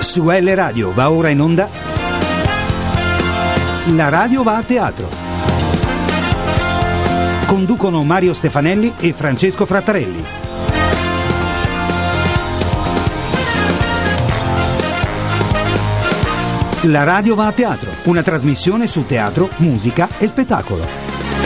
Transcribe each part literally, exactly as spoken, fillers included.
Su L Radio va ora in onda La radio va a teatro. Conducono Mario Stefanelli e Francesco Frattarelli. La radio va a teatro, una trasmissione su teatro, musica e spettacolo.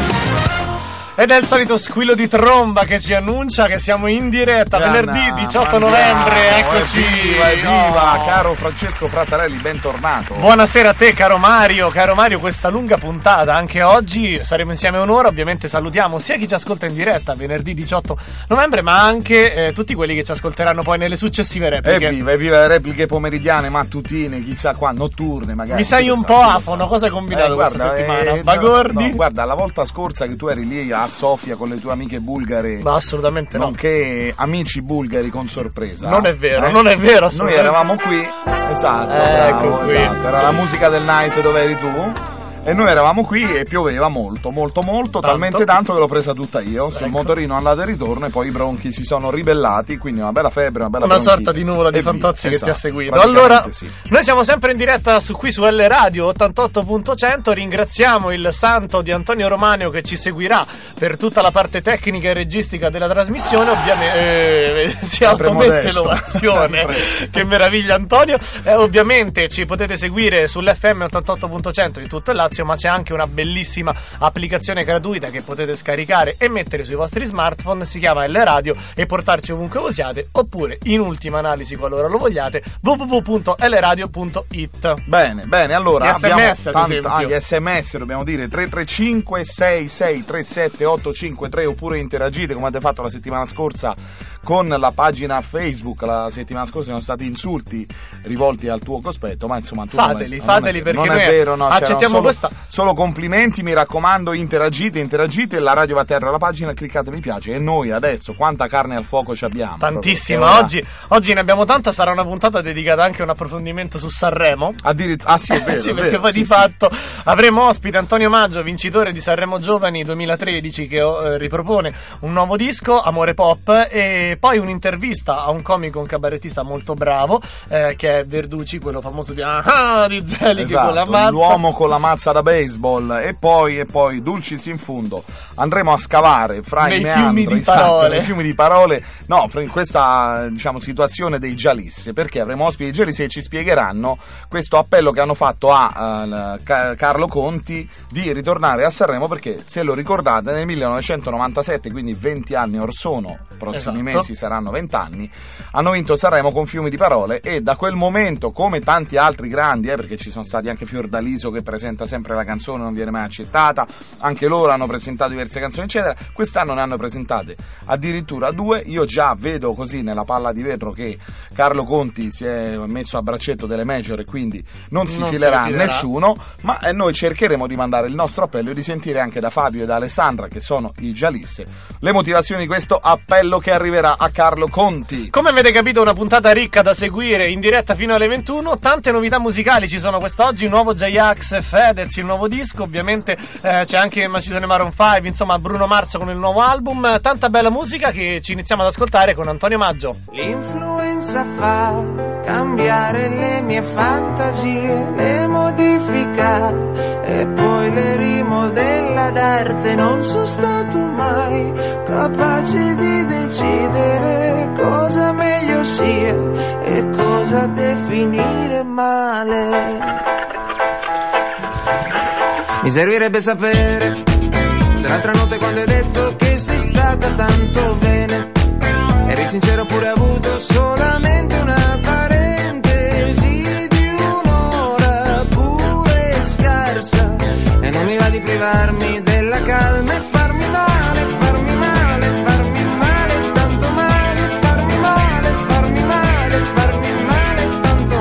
Ed è il solito squillo di tromba che ci annuncia che siamo in diretta Gianna, venerdì diciotto novembre, eccoci. Evviva, evviva, oh. Caro Francesco Frattarelli, bentornato. Buonasera a te, caro Mario. Caro Mario, questa lunga puntata, anche oggi saremo insieme un'ora. Ovviamente salutiamo sia chi ci ascolta in diretta venerdì diciotto novembre, ma anche eh, tutti quelli che ci ascolteranno poi nelle successive repliche. Evviva, evviva le repliche pomeridiane, mattutine, chissà qua, notturne magari. Mi sai un sa, po' afono, cosa hai combinato eh, questa guarda, settimana? Eh, Bagordi? No, guarda, la volta scorsa che tu eri lì a Sofia con le tue amiche bulgare, Ma assolutamente no. nonché amici bulgari con sorpresa. Non è vero, eh? non è vero. Noi eravamo qui, esatto, Ecco bravo, qui. esatto, era la musica del night dove eri tu. E noi eravamo qui e pioveva molto, molto, molto, Tanto? talmente tanto che l'ho presa tutta io sul Ecco. motorino andata e ritorno, e poi i bronchi si sono ribellati, quindi una bella febbre, una bella Una bronchite. sorta di nuvola di E via. fantozzi che Esatto, ti ha seguito. praticamente Allora, sì. noi siamo sempre in diretta su qui su L Radio ottantotto punto cento. Ringraziamo il santo di Antonio Romaneo che ci seguirà per tutta la parte tecnica e registica della trasmissione. Ovviamente eh, si Sempre automette modesto. l'ovazione. Sempre. Che meraviglia, Antonio. Eh, ovviamente ci potete seguire sull'F M ottantotto punto cento di tutto il Lazio, ma c'è anche una bellissima applicazione gratuita che potete scaricare e mettere sui vostri smartphone. Si chiama L Radio e portarci ovunque voi siate, oppure in ultima analisi, qualora lo vogliate, w w w punto l radio punto i t. Bene, bene, allora Gli abbiamo sms, ad tanto, esempio. ah, gli sms dobbiamo dire tre tre cinque sei sei tre sette otto cinque tre, oppure interagite come avete fatto la settimana scorsa con la pagina Facebook. La settimana scorsa sono stati insulti rivolti al tuo cospetto, ma insomma tu Fateli, non è, fateli, non è, perché non è noi vero, no, accettiamo solo, questa- solo complimenti, mi raccomando, interagite, interagite, la radio va a terra la pagina, cliccate mi piace. E noi adesso quanta carne al fuoco ci abbiamo? Tantissima, Proprio, oggi, oggi ne abbiamo tanta. Sarà una puntata dedicata anche a un approfondimento su Sanremo. Addirittura, ah sì, è vero, sì, è perché vero, poi sì, di sì. fatto avremo ospite Antonio Maggio, vincitore di Sanremo Giovani duemilatredici, che eh, ripropone un nuovo disco, Amore Pop, e poi un'intervista a un comico, un cabarettista molto bravo, eh, che è Verducci, quello famoso di ah, di Zelig, Esatto, con la mazza. l'uomo con la mazza da baseball. E poi, e poi dulcis in fundo andremo a scavare fra Nei i meandri, fiumi di esatto, parole. nei fiumi di parole, no, in questa, diciamo, situazione dei Gialisse, perché avremo ospiti dei Gialisse e ci spiegheranno questo appello che hanno fatto a uh, Ca- Carlo Conti di ritornare a Sanremo, perché se lo ricordate nel millenovecentonovantasette, quindi venti anni or sono, prossimi Esatto. mesi saranno venti anni, hanno vinto Sanremo con Fiumi di Parole. E da quel momento, come tanti altri grandi, eh, perché ci sono stati anche Fiordaliso che presenta sempre la canzone, non viene mai accettata, anche loro hanno presentato diverse canzoni eccetera, quest'anno ne hanno presentate addirittura due. Io già vedo così nella palla di vetro che Carlo Conti si è messo a braccetto delle major e quindi non si Non si filerà rifilerà. nessuno, ma eh, noi cercheremo di mandare il nostro appello e di sentire anche da Fabio e da Alessandra, che sono i Gialisse, le motivazioni di questo appello che arriverà a Carlo Conti. Come avete capito, una puntata ricca da seguire in diretta fino alle ventuno. Tante novità musicali ci sono quest'oggi: il nuovo J-Ax e Fedez, il nuovo disco, ovviamente eh, c'è anche Macedone Maroon cinque, insomma Bruno Mars con il nuovo album. Tanta bella musica che ci iniziamo ad ascoltare con Antonio Maggio. L'influenza fa cambiare le mie fantasie, le modifica e poi le rimodella d'arte. Non sono stato mai capace di decidere cosa meglio sia e cosa definire male. Mi servirebbe sapere se l'altra notte, quando hai detto che sei stata tanto bene, eri sincero oppure hai avuto solamente una parentesi di un'ora pure scarsa. E non mi va di privarmi della calma e farmi male, farmi male, farmi male, tanto male, farmi male, farmi male, farmi male, tanto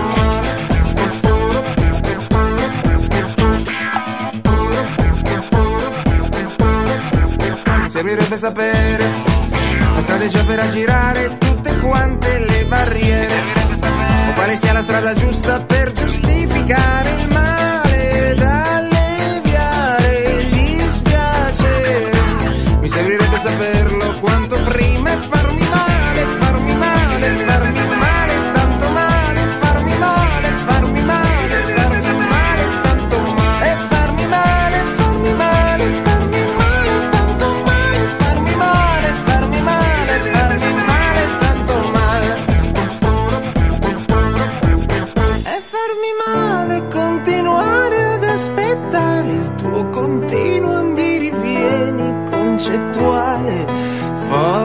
male. Servirebbe sapere la strategia per aggirare tutte quante le barriere, o quale sia la strada giusta per giustificare il male da alleviare gli spiaceri. Mi servirebbe saperlo quanto prima e farmi male, farmi male, farmi male, tanto male, farmi male,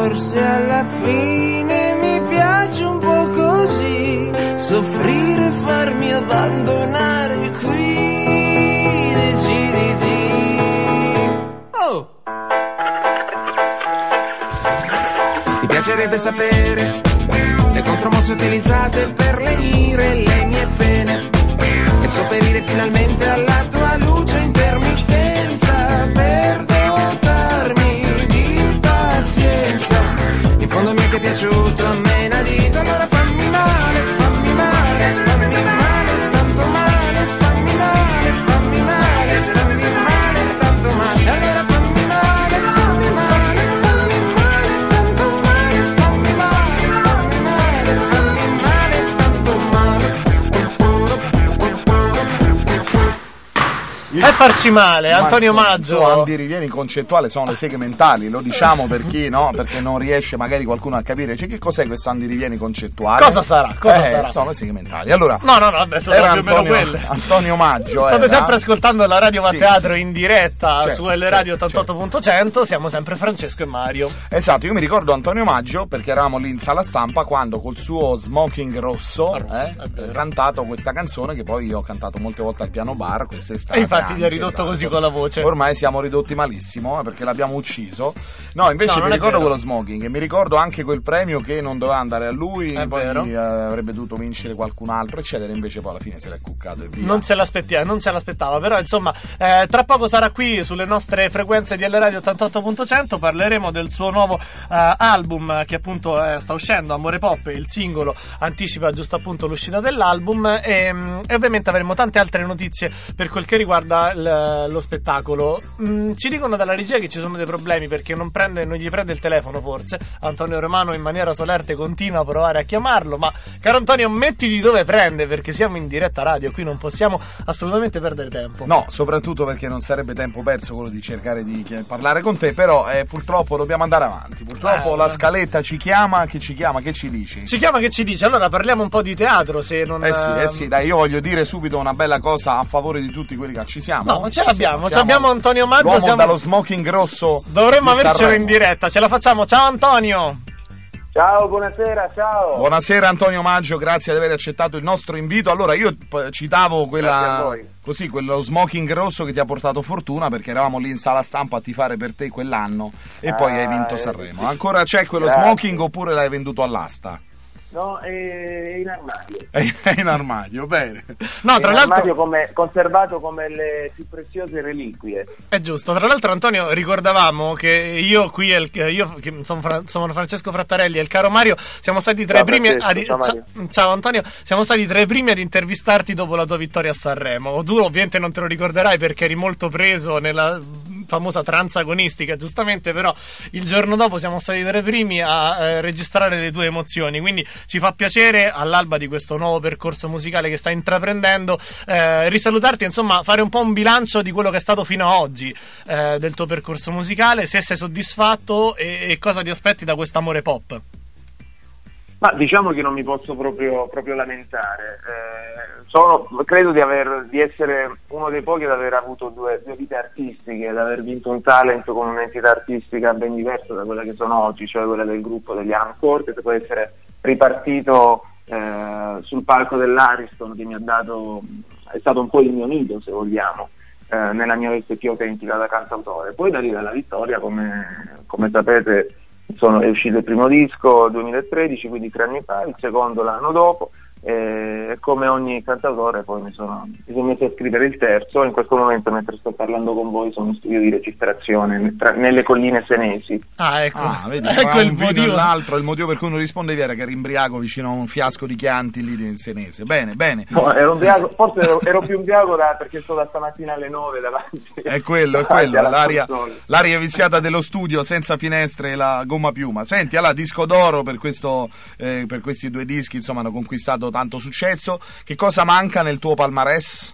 forse alla fine mi piace un po' così, soffrire e farmi abbandonare qui, deciditi. Oh! Ti piacerebbe sapere le contromosse utilizzate per lenire le mie pene e sopperire finalmente alla tua luce intermittenza per dotarmi di pazienza. In fondo mi è che piaciuto a me inadito, allora fammi male, fammi male, fammi male, tanto male, fammi male, fammi male, fammi male, tanto male, allora fammi male, fammi male, fammi male, tanto male, fammi male, fammi male, fammi male, tanto male. E farci male, Antonio Maggio. Andirivieni concettuale sono le seghe mentali, lo diciamo per chi, no? Perché non riesce magari qualcuno a capire. Cioè, che cos'è questo andirivieni concettuale? Cosa sarà? Cosa eh, sarà? Sono le seghe mentali. Allora, no, no, no, vabbè, sono era più o meno Antonio, quelle. Antonio Maggio. State era... sempre ascoltando la Radio Va Sì, Teatro sì. in diretta Certo, su L Radio certo, ottantotto punto cento. Siamo sempre Francesco e Mario. Esatto, io mi ricordo Antonio Maggio perché eravamo lì in sala stampa quando col suo smoking rosso rosso, eh, ha cantato questa canzone che poi io ho cantato molte volte al piano bar quest'estate. E infatti ti anche, ha ridotto esatto. così con la voce. Ormai siamo ridotti malissimo eh, perché l'abbiamo ucciso. No, invece No, non mi è ricordo vero. quello smoking e mi ricordo anche quel premio che non doveva andare a lui, È poi vero. eh, avrebbe dovuto vincere qualcun altro, eccetera. Invece poi alla fine se l'è cuccato e via. Non se l'aspettava, non se l'aspettava, però insomma, eh, tra poco sarà qui sulle nostre frequenze di L Radio ottantotto punto cento. Parleremo del suo nuovo eh, album che appunto eh, sta uscendo, Amore Pop, il singolo anticipa giusto appunto l'uscita dell'album e, mm, e ovviamente avremo tante altre notizie per quel che riguarda l- lo spettacolo. Mm, ci dicono dalla regia che ci sono dei problemi perché non prende, non gli prende il telefono forse. Antonio Romano in maniera solerte continua a provare a chiamarlo, ma caro Antonio, mettiti dove prende perché siamo in diretta radio, qui non possiamo assolutamente perdere tempo. No, soprattutto perché non sarebbe tempo perso quello di cercare di chi- parlare con te, però eh, purtroppo dobbiamo andare avanti. Purtroppo Eh, la eh. scaletta ci chiama, che ci chiama, che ci dici? Ci chiama che ci dice, allora parliamo un po' di teatro se non... Eh sì, eh sì, dai, io voglio dire subito una bella cosa a favore di tutti quelli che ci siamo. No, ma ce l'abbiamo, Siamo- ci abbiamo Antonio Maggio, l'uomo siamo... dallo smoking rosso. Dovremmo di avercelo Sanremo. in diretta, ce la facciamo. Ciao Antonio! Ciao, buonasera, ciao. Buonasera Antonio Maggio, grazie di aver accettato il nostro invito. Allora io p- citavo Grazie a quella voi. così, quello smoking rosso che ti ha portato fortuna perché eravamo lì in sala stampa a tifare per te quell'anno e poi Ah, hai vinto eh, Sanremo. Ancora c'è quello Grazie. smoking oppure l'hai venduto all'asta? No, è in armadio. È in armadio, bene. No, È tra in l'altro... armadio come, conservato come le più preziose reliquie. È giusto, tra l'altro Antonio ricordavamo che io qui, e il, io che sono, Fra- sono Francesco Frattarelli e il caro Mario siamo stati tra Ciao, i primi Francesco, ad, ciao, ciao, Mario. ciao Antonio, siamo stati tra i primi ad intervistarti dopo la tua vittoria a Sanremo. Tu ovviamente non te lo ricorderai perché eri molto preso nella famosa tranza agonistica, giustamente, però il giorno dopo siamo stati tra i primi a eh, registrare le tue emozioni, quindi ci fa piacere all'alba di questo nuovo percorso musicale che stai intraprendendo eh, risalutarti, insomma fare un po' un bilancio di quello che è stato fino ad oggi eh, del tuo percorso musicale, se sei soddisfatto e, e cosa ti aspetti da questo Amore Pop. Ma diciamo che non mi posso proprio, proprio lamentare. Eh, sono, credo di, aver, di essere uno dei pochi ad aver avuto due, due vite artistiche, ad aver vinto un talent con un'entità artistica ben diversa da quella che sono oggi, cioè quella del gruppo degli Alan Corte, che può essere ripartito eh, sul palco dell'Ariston, che mi ha dato, è stato un po' il mio nido, se vogliamo, eh, nella mia veste più autentica da cantautore. Poi da lì dalla vittoria, come, come sapete, sono, è uscito il primo disco duemilatredici, quindi tre anni fa, il secondo l'anno dopo, e come ogni cantautore poi mi sono, mi sono messo a scrivere il terzo. In questo momento, mentre sto parlando con voi, sono in studio di registrazione tra, nelle colline senesi. Ah, ecco, Ah, vedi, ecco tra il un video e motivo. l'altro, il motivo per cui non rispondevi era che eri imbriaco vicino a un fiasco di Chianti lì in Senese. Bene, bene. No, ero ubriaco, forse ero, ero più ubriaco da, perché sto da stamattina alle nove davanti. È quello, è davanti quello, alla l'aria, console. l'aria viziata dello studio senza finestre e la gomma piuma. Senti, allora, disco d'oro per, questo, eh, per questi due dischi, insomma, hanno conquistato tanto successo. Che cosa manca nel tuo palmarès?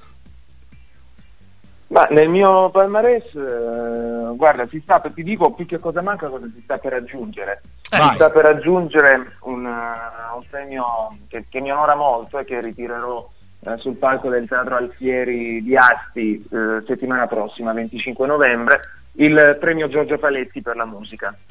Ma nel mio palmarès, eh, guarda, si sta, ti dico più che cosa manca, cosa si sta per raggiungere. Eh, si vai. sta per raggiungere un, uh, un premio che, che mi onora molto e che ritirerò eh, sul palco del Teatro Alfieri di Asti eh, settimana prossima, venticinque novembre, il premio Giorgio Paletti per la musica.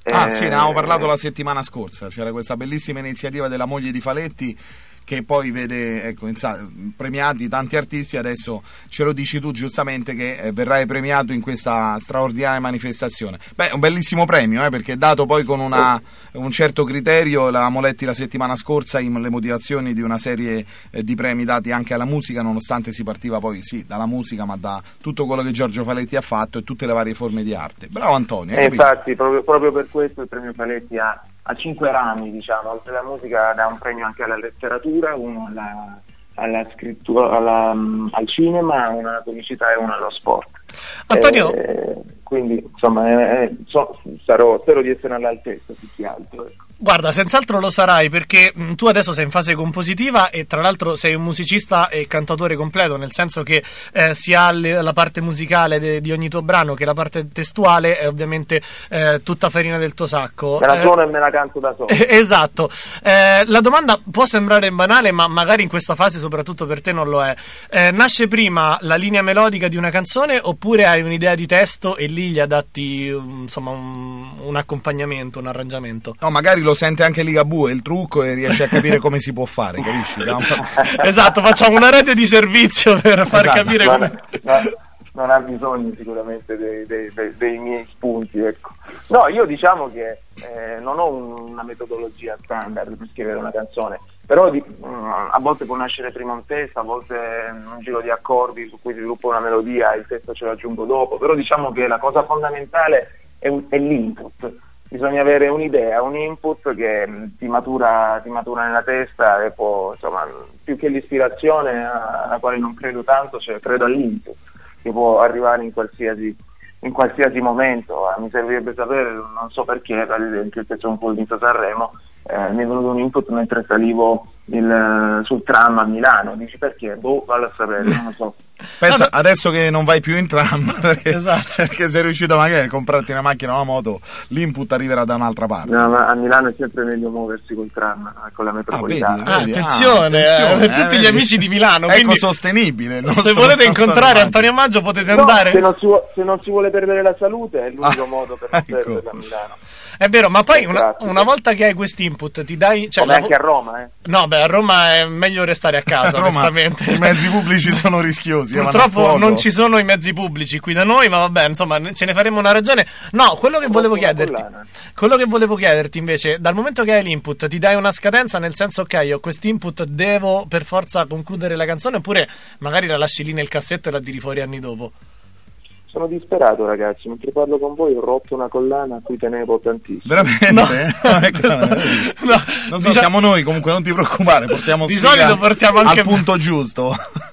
Ah eh, sì, ne avevamo parlato la settimana scorsa, c'era questa bellissima iniziativa della moglie di Faletti che poi vede, ecco, premiati tanti artisti. Adesso ce lo dici tu giustamente che eh, verrai premiato in questa straordinaria manifestazione. Beh, un bellissimo premio, eh, perché è dato poi con una, un certo criterio. L'avevamo letti la settimana scorsa in le motivazioni di una serie eh, di premi dati anche alla musica, nonostante si partiva poi sì dalla musica, ma da tutto quello che Giorgio Faletti ha fatto e tutte le varie forme di arte. Bravo Antonio, hai eh, capito? infatti proprio, proprio per questo il premio Faletti ha a cinque rami, diciamo, oltre alla musica dà un premio anche alla letteratura, uno alla, alla scrittura, alla, um, al cinema, uno alla comicità e uno allo sport. Antonio, eh, quindi insomma eh, eh, so, sarò, spero di essere all'altezza più che altro, ecco. guarda, senz'altro lo sarai, perché mh, tu adesso sei in fase compositiva e tra l'altro sei un musicista e cantautore completo, nel senso che eh, sia le, la parte musicale de, di ogni tuo brano che la parte testuale è ovviamente eh, tutta farina del tuo sacco. Me la Eh, suono e me la canto da solo. Eh, esatto. Eh, la domanda può sembrare banale, ma magari in questa fase soprattutto per te non lo è. Eh, nasce prima la linea melodica di una canzone oppure hai un'idea di testo e lì gli adatti um, insomma un, un accompagnamento, un arrangiamento? No, magari lo sente anche Ligabue il trucco e riesce a capire come si può fare, capisci? Esatto, facciamo una rete di servizio per far Esatto. capire non, come... no, non ha bisogno sicuramente dei, dei, dei, dei miei spunti, ecco. No, io diciamo che eh, non ho un, una metodologia standard per scrivere una canzone, però di, mh, a volte può nascere prima un testo, a volte un giro di accordi su cui sviluppo una melodia e il testo ce lo aggiungo dopo, però diciamo che la cosa fondamentale è, un, è l'input. Bisogna avere un'idea, un input che mh, ti matura, ti matura nella testa e può, insomma, più che l'ispirazione alla quale non credo tanto, cioè credo all'input che può arrivare in qualsiasi in qualsiasi momento. Mi servirebbe sapere, non so perché, per esempio il pezzo Un Fulmito Sanremo, eh, mi è venuto un input mentre salivo il, sul tram a Milano. Dici perché? Boh, vallo a sapere, non lo so. Pensa, Vabbè. adesso che non vai più in tram perché, Esatto. perché sei riuscito magari a comprarti una macchina o una moto, l'input arriverà da un'altra parte. No, ma a Milano è sempre meglio muoversi col tram, con la metropolitana. Ah, vedi, Ah, attenzione, attenzione, eh, per tutti eh, gli vedi? amici di Milano, quindi Ecosostenibile il se nostro volete Antonio incontrare Maggi. Antonio Maggio potete No, andare. se non, si vuole, se non si vuole perdere la salute è l'unico Ah, modo per non ecco. perderla a Milano. È vero, ma poi una, Esatto. una volta che hai quest'input ti dai... Cioè, Come la- anche a Roma, eh. No, beh, a Roma è meglio restare a casa, A Roma onestamente. i mezzi pubblici sono rischiosi. eh, vanno a Purtroppo fuoco. non ci sono i mezzi pubblici qui da noi, ma vabbè, insomma, ce ne faremo una ragione. No, quello che volevo Una chiederti, collana. quello che volevo chiederti invece, dal momento che hai l'input, ti dai una scadenza, nel senso, ok, ho quest'input, devo per forza concludere la canzone, oppure magari la lasci lì nel cassetto e la tiri fuori anni dopo? Sono disperato, ragazzi, mentre parlo con voi ho rotto una collana a cui tenevo tantissimo. Veramente? No. No, ecco, vedi. No, Non so, dicia- siamo noi, comunque non ti preoccupare, portiamo Di sfiga solito portiamo anche- al punto giusto.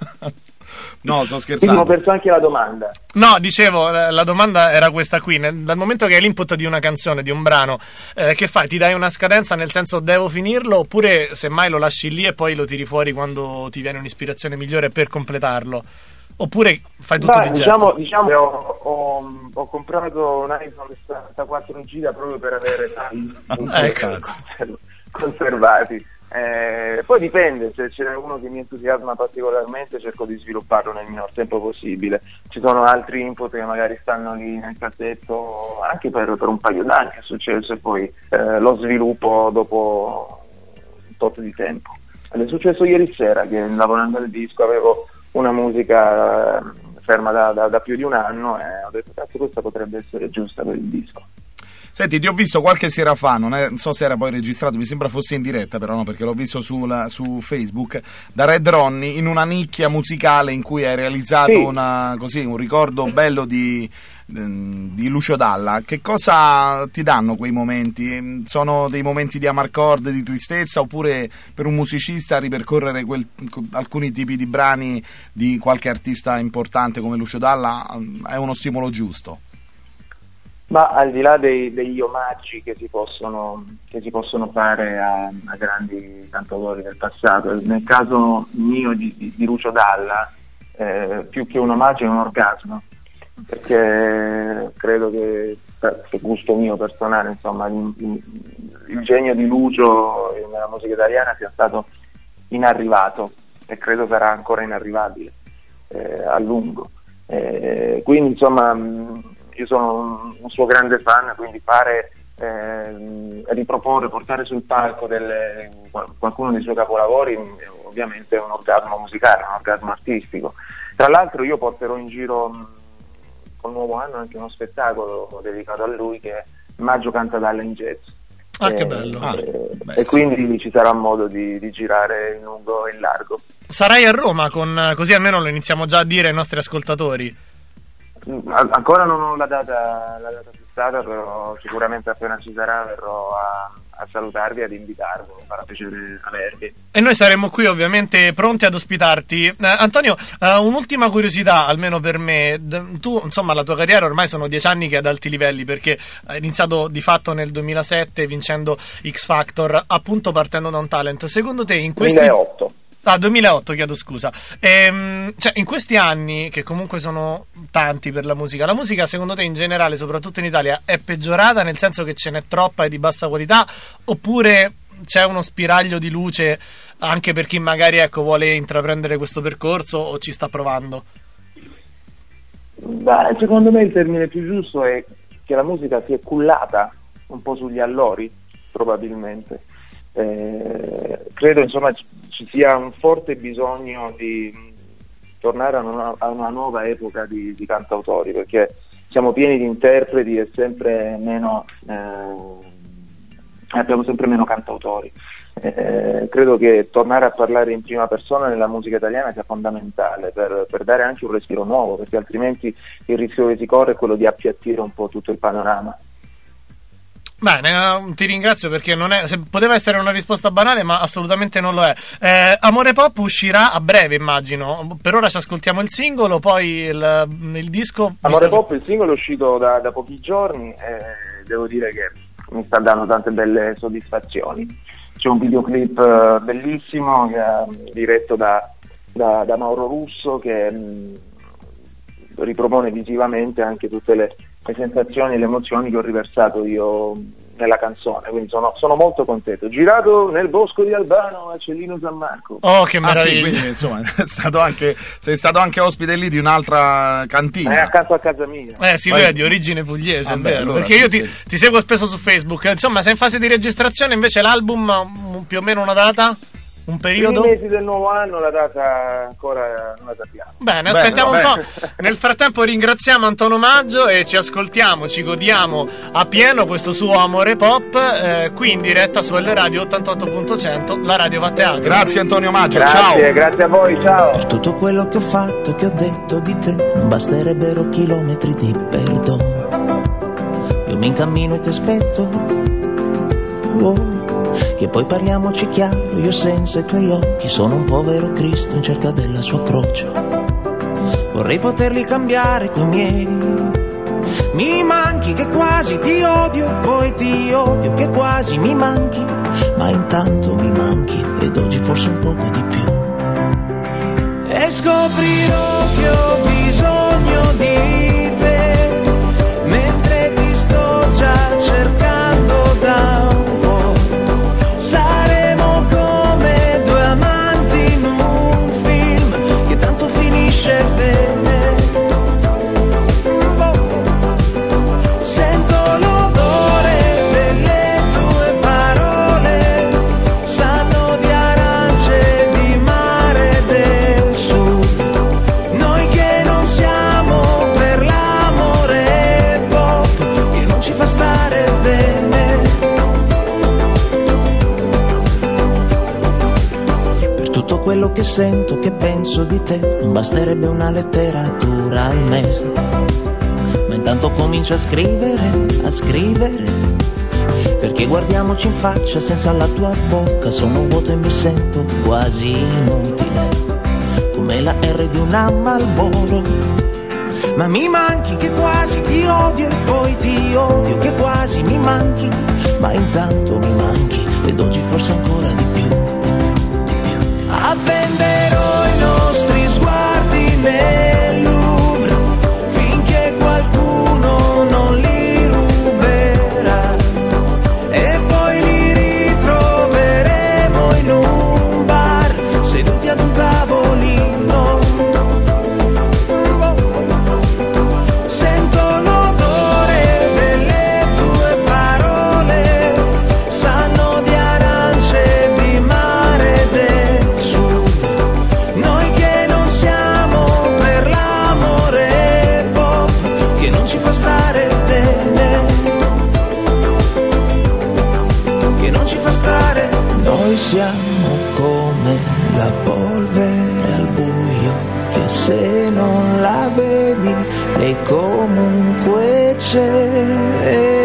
No, sto Quindi ho scherzando. perso anche la domanda. No, dicevo, eh, la domanda era questa qui, nel- dal momento che hai l'input di una canzone, di un brano, eh, che fai? Ti dai una scadenza, nel senso devo finirlo, oppure semmai lo lasci lì e poi lo tiri fuori quando ti viene un'ispirazione migliore per completarlo? Oppure fai tutto Beh, di getto? diciamo, diciamo che ho, ho, ho comprato un iPhone sessantaquattro giga proprio per avere tanti Ecco. conser- conservati. Eh, poi dipende, se c'è uno che mi entusiasma particolarmente cerco di svilupparlo nel minor tempo possibile. Ci sono altri input che magari stanno lì nel cassetto anche per, per un paio d'anni, è successo, e poi eh, lo sviluppo dopo un tot di tempo. Ed è successo ieri sera che lavorando al disco avevo una musica eh, ferma da, da, da più di un anno e ho detto cazzo, questa potrebbe essere giusta per il disco. Senti, ti ho visto qualche sera fa, non, è, non so se era poi registrato, mi sembra fosse in diretta, però no, perché l'ho visto sulla, su Facebook, da Red Ronnie in una nicchia musicale in cui hai realizzato Sì. una, così, un ricordo bello di, di Lucio Dalla. Che cosa ti danno quei momenti? Sono dei momenti di amarcord, di tristezza, oppure per un musicista ripercorrere quel, alcuni tipi di brani di qualche artista importante come Lucio Dalla è uno stimolo giusto? Ma al di là dei, degli omaggi che si possono, che si possono fare a, a grandi cantautori del passato, nel caso mio di, di, di Lucio Dalla, eh, più che un omaggio è un orgasmo, perché credo che, per gusto mio personale, insomma, il, il, il genio di Lucio nella musica italiana sia stato inarrivato e credo sarà ancora inarrivabile eh, a lungo. Eh, quindi insomma io sono un, un suo grande fan, quindi fare eh, riproporre, portare sul palco delle, qualcuno dei suoi capolavori, ovviamente è un orgasmo musicale, un orgasmo artistico. Tra l'altro io porterò in giro col nuovo anno anche uno spettacolo dedicato a lui, che è Maggio canta Dalla in jazz. Ah, e, che bello. Ah, e, beh, e sì. quindi ci sarà modo di, di girare in lungo e in largo. Sarai a Roma, con, così almeno lo iniziamo già a dire ai nostri ascoltatori. An- ancora non ho la data, la data fissata, però sicuramente appena ci sarà verrò a, a salutarvi e ad invitarvi, mi farà piacere avervi. E noi saremo qui ovviamente pronti ad ospitarti. Eh, Antonio, eh, un'ultima curiosità, almeno per me. D- tu, insomma, la tua carriera ormai sono dieci anni che è ad alti livelli, perché hai iniziato di fatto nel duemilasette vincendo X Factor, appunto partendo da un talent. Secondo te in questi... duemilaotto. Ah, duemilaotto, chiedo scusa. Ehm, cioè, in questi anni, che comunque sono tanti per la musica, la musica secondo te in generale, soprattutto in Italia, è peggiorata nel senso che ce n'è troppa e di bassa qualità, oppure c'è uno spiraglio di luce anche per chi magari, ecco, vuole intraprendere questo percorso o ci sta provando? Beh, secondo me il termine più giusto è che la musica si è cullata un po' sugli allori, probabilmente. Eh, credo insomma ci sia un forte bisogno di tornare a una, a una nuova epoca di, di cantautori, perché siamo pieni di interpreti e sempre meno eh, abbiamo sempre meno cantautori. Eh, credo che tornare a parlare in prima persona nella musica italiana sia fondamentale per, per dare anche un respiro nuovo, perché altrimenti il rischio che si corre è quello di appiattire un po' tutto il panorama. Bene, ti ringrazio, perché non è, se poteva essere una risposta banale, ma assolutamente non lo è. Eh, Amore Pop uscirà a breve, immagino. Per ora ci ascoltiamo il singolo, poi il, il disco. Amore visto... Pop, il singolo è uscito da, da pochi giorni e devo dire che mi sta dando tante belle soddisfazioni. C'è un videoclip uh, bellissimo che è diretto da, da, da Mauro Russo, che mh, ripropone visivamente anche tutte le le sensazioni e le emozioni che ho riversato io nella canzone, quindi sono, sono molto contento. Girato nel bosco di Albano a Cellino San Marco. Oh, che Ah, meraviglia! sì, quindi insomma è stato anche, sei stato anche ospite lì di un'altra cantina. È accanto a casa mia. Eh sì, Poi- lui è di origine pugliese, Ah, è beh, vero, allora perché sì, io ti, sì. ti seguo spesso su Facebook. Insomma, sei in fase di registrazione, invece l'album mm, più o meno una data? Un periodo? I mesi del nuovo anno, la data ancora non la sappiamo. Bene, Bene, aspettiamo un bene. po'. Nel frattempo ringraziamo Antonio Maggio e ci ascoltiamo, ci godiamo a pieno questo suo Amore Pop, eh, qui in diretta su L Radio ottantotto punto cento, la radio va a teatro. Grazie Antonio Maggio, Grazie, ciao. grazie a voi, ciao. Per tutto quello che ho fatto e che ho detto di te non basterebbero chilometri di perdono. Io mi incammino e ti aspetto, oh, che poi parliamoci chiaro, io senza i tuoi occhi sono un povero Cristo in cerca della sua croce. Vorrei poterli cambiare coi miei, mi manchi che quasi ti odio, poi ti odio che quasi mi manchi, ma intanto mi manchi ed oggi forse un poco di più. E scoprirò che ho bisogno di te, mentre ti sto già cercando da un po'. Saremo come due amanti in un film che tanto finisce bene. Sento l'odore delle tue parole, sanno di arance, di mare del sud. Noi che non siamo per l'amore pop, che non ci fa stare bene. Per tutto quello che sento, che penso di te, non basterebbe una letteratura al mese. Ma intanto comincia a scrivere, a scrivere, perché guardiamoci in faccia, senza la tua bocca sono vuoto e mi sento quasi inutile, come la R di una Marlboro. Ma mi manchi che quasi ti odio e poi ti odio che quasi mi manchi, ma intanto mi manchi ed oggi forse ancora di più, di più, di più. Appenderò i nostri sguardi nel Louvre finché qualcuno non li ruberà, e poi li ritroveremo in un bar seduti ad un tavolino. Sento l'odore delle tue parole, non ci fa stare. Noi siamo come la polvere al buio, che se non la vedi lei comunque c'è.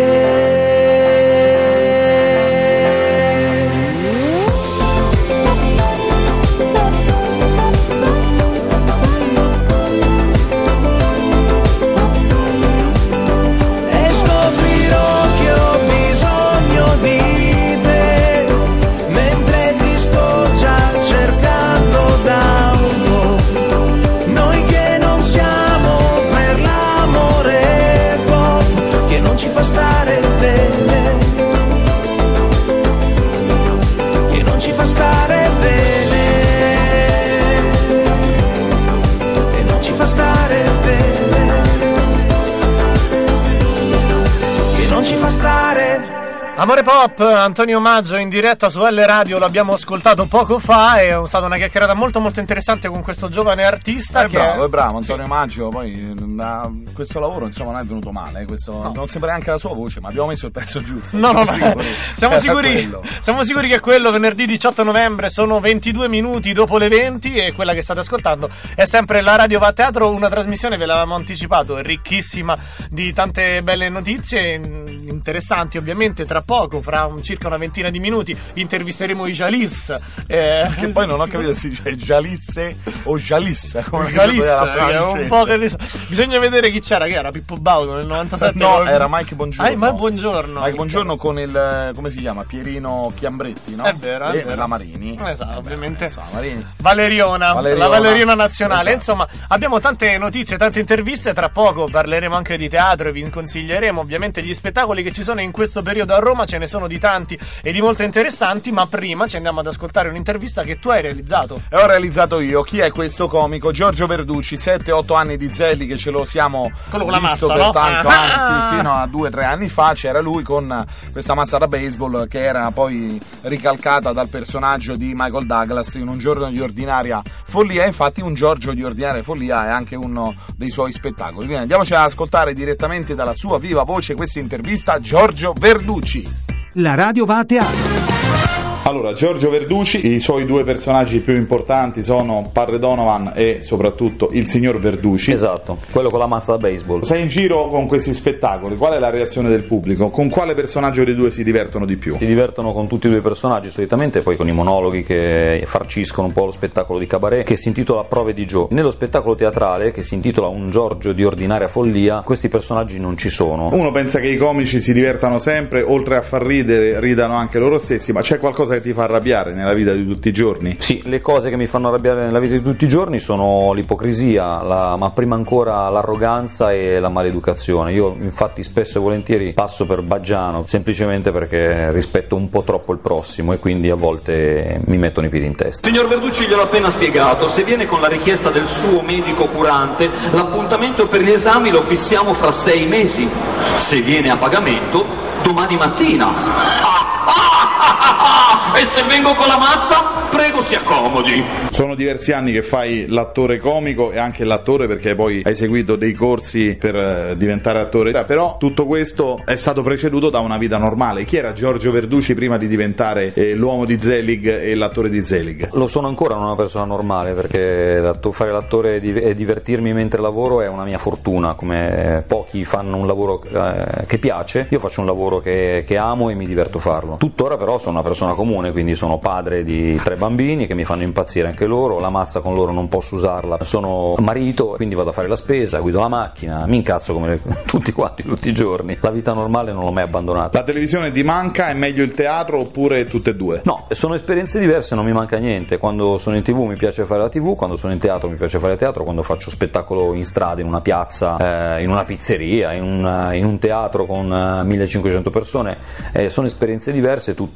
Amore Pop, Antonio Maggio in diretta su L Radio, l'abbiamo ascoltato poco fa, è stata una chiacchierata molto molto interessante con questo giovane artista. È che bravo, è è bravo Antonio sì. Maggio, poi da, questo lavoro insomma non è venuto male, questo, no. Non sembra neanche la sua voce, ma abbiamo messo il pezzo giusto. No, no, no, sicuri. siamo sicuri, siamo sicuri che è quello. Venerdì diciotto novembre, sono ventidue minuti dopo le venti e quella che state ascoltando è sempre La Radio Va a Teatro, una trasmissione, ve l'avevamo anticipato, ricchissima di tante belle notizie interessanti. Ovviamente tra poco, fra un, circa una ventina di minuti, intervisteremo i Jalis, eh, che poi non ho capito se è Jalisse o Jalissa, come Jalissa, è un po' che bisogna vedere chi c'era, che era Pippo Baudo nel novantasette. No, con... era Mike Bongiorno. Ah, Mike Buongiorno. Mike Buongiorno con il, come si chiama, Pierino Chiambretti, no? È vero, è e vero. la Marini. Esatto, ovviamente. So, Marini. Valeriona, Valeriona, la Valeriona nazionale. Esatto. Insomma, abbiamo tante notizie, tante interviste. Tra poco parleremo anche di teatro e vi consiglieremo ovviamente gli spettacoli che ci sono in questo periodo a Roma. Ce ne sono di tanti e di molto interessanti, ma prima ci andiamo ad ascoltare un'intervista che tu hai realizzato. E ho realizzato io. Chi è questo comico? Giorgio Verducci, sette otto anni di Zelli, che ce lo siamo quello con la visto mazza, per no? tanto Ah. anni, sì, fino a due o tre anni fa c'era lui con questa mazza da baseball che era poi ricalcata dal personaggio di Michael Douglas in Un giorno di ordinaria follia. Infatti Un giorno di ordinaria follia è anche uno dei suoi spettacoli. Quindi andiamoci ad ascoltare direttamente dalla sua viva voce questa intervista. Giorgio Verducci. La Radio Va a Teatro. Allora, Giorgio Verducci, i suoi due personaggi più importanti sono Padre Donovan e soprattutto il signor Verducci. Esatto, quello con la mazza da baseball. Sei in giro con questi spettacoli, qual è la reazione del pubblico? Con quale personaggio dei due si divertono di più? Si divertono con tutti e due i personaggi solitamente, poi con i monologhi che farciscono un po' lo spettacolo di cabaret che si intitola Prove di Joe. Nello spettacolo teatrale che si intitola Un Giorgio di ordinaria follia, questi personaggi non ci sono. Uno pensa che i comici si divertano sempre, oltre a far ridere, ridano anche loro stessi, ma c'è qualcosa che ti fa arrabbiare nella vita di tutti i giorni? Sì, le cose che mi fanno arrabbiare nella vita di tutti i giorni sono l'ipocrisia, la, ma prima ancora l'arroganza e la maleducazione. Io infatti spesso e volentieri passo per baggiano semplicemente perché rispetto un po' troppo il prossimo e quindi a volte mi mettono i piedi in testa. Signor Verducci, gliel'ho appena spiegato, se viene con la richiesta del suo medico curante, l'appuntamento per gli esami lo fissiamo fra sei mesi. Se viene a pagamento, domani mattina. Ah, ah, ah, ah, ah. E se vengo con la mazza, prego si accomodi. Sono diversi anni che fai l'attore comico e anche l'attore, perché poi hai seguito dei corsi per eh, diventare attore, però tutto questo è stato preceduto da una vita normale. Chi era Giorgio Verducci prima di diventare eh, l'uomo di Zelig e l'attore di Zelig? Lo sono ancora una persona normale, perché l'atto- fare l'attore e divertirmi mentre lavoro è una mia fortuna, come pochi fanno un lavoro eh, che piace. Io faccio un lavoro che, che amo e mi diverto farlo. Tuttora però sono una persona comune, quindi sono padre di tre bambini che mi fanno impazzire anche loro, la mazza con loro non posso usarla, sono marito, quindi vado a fare la spesa, guido la macchina, mi incazzo come tutti quanti tutti i giorni. La vita normale non l'ho mai abbandonata. La televisione ti manca? È meglio il teatro oppure tutte e due? No, sono esperienze diverse, non mi manca niente. Quando sono in tv mi piace fare la tv, quando sono in teatro mi piace fare teatro, quando faccio spettacolo in strada, in una piazza, eh, in una pizzeria, in un, in un teatro con uh, millecinquecento persone, eh, sono esperienze diverse, tutte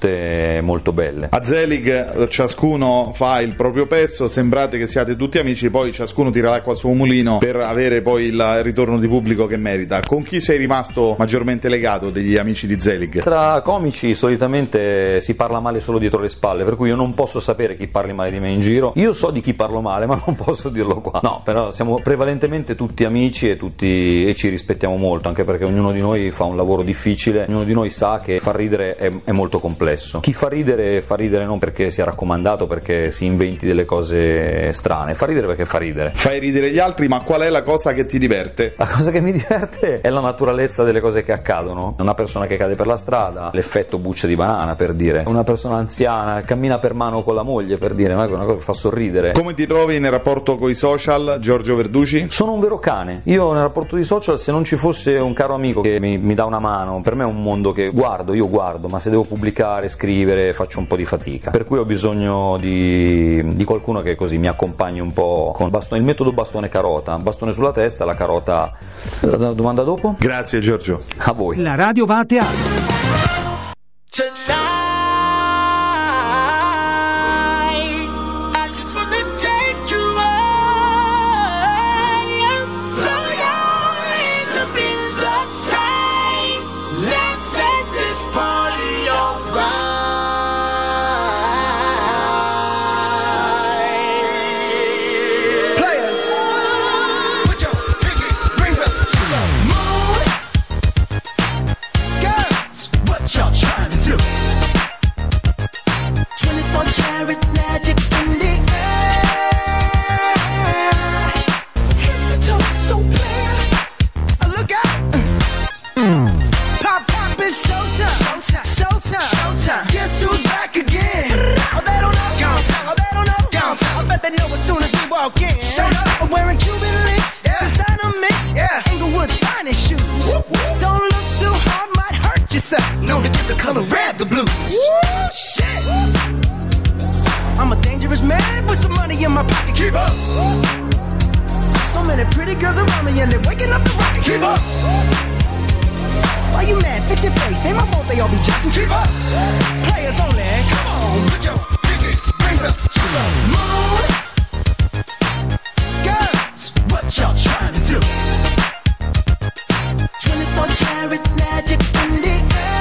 tutte molto belle. A Zelig ciascuno fa il proprio pezzo, sembrate che siate tutti amici, poi ciascuno tira l'acqua al suo mulino per avere poi il ritorno di pubblico che merita. Con chi sei rimasto maggiormente legato degli amici di Zelig? Tra comici solitamente si parla male solo dietro le spalle, per cui io non posso sapere chi parli male di me in giro. Io so di chi parlo male, ma non posso dirlo qua. No, però siamo prevalentemente tutti amici e tutti e ci rispettiamo molto, anche perché ognuno di noi fa un lavoro difficile, ognuno di noi sa che far ridere è, è molto complesso. Chi fa ridere fa ridere non perché sia raccomandato, perché si inventi delle cose strane, fa ridere perché fa ridere. Fai ridere gli altri, ma qual è la cosa che ti diverte? La cosa che mi diverte è la naturalezza delle cose che accadono. Una persona che cade per la strada, l'effetto buccia di banana, per dire. Una persona anziana cammina per mano con la moglie, per dire, ma è una cosa che fa sorridere. Come ti trovi nel rapporto con i social, Giorgio Verducci? Sono un vero cane. Io nel rapporto di social, se non ci fosse un caro amico che mi, mi dà una mano, per me è un mondo che guardo, io guardo, ma se devo pubblicare, scrivere, faccio un po' di fatica. Per cui ho bisogno di, di qualcuno che così mi accompagni un po' con bastone, il metodo bastone carota, bastone sulla testa, la carota. La domanda dopo? Grazie Giorgio. A voi. La radio va a teatro. I'm a dangerous man with some money in my pocket. Keep up. So many pretty girls around me and they're waking up the rocket. Keep up. Why you mad? Fix your face. Ain't my fault they all be jacking. Keep up. Players only. Come on, put your pinky rings up to the moon. Girls, what y'all trying to do? twenty-four karat magic in the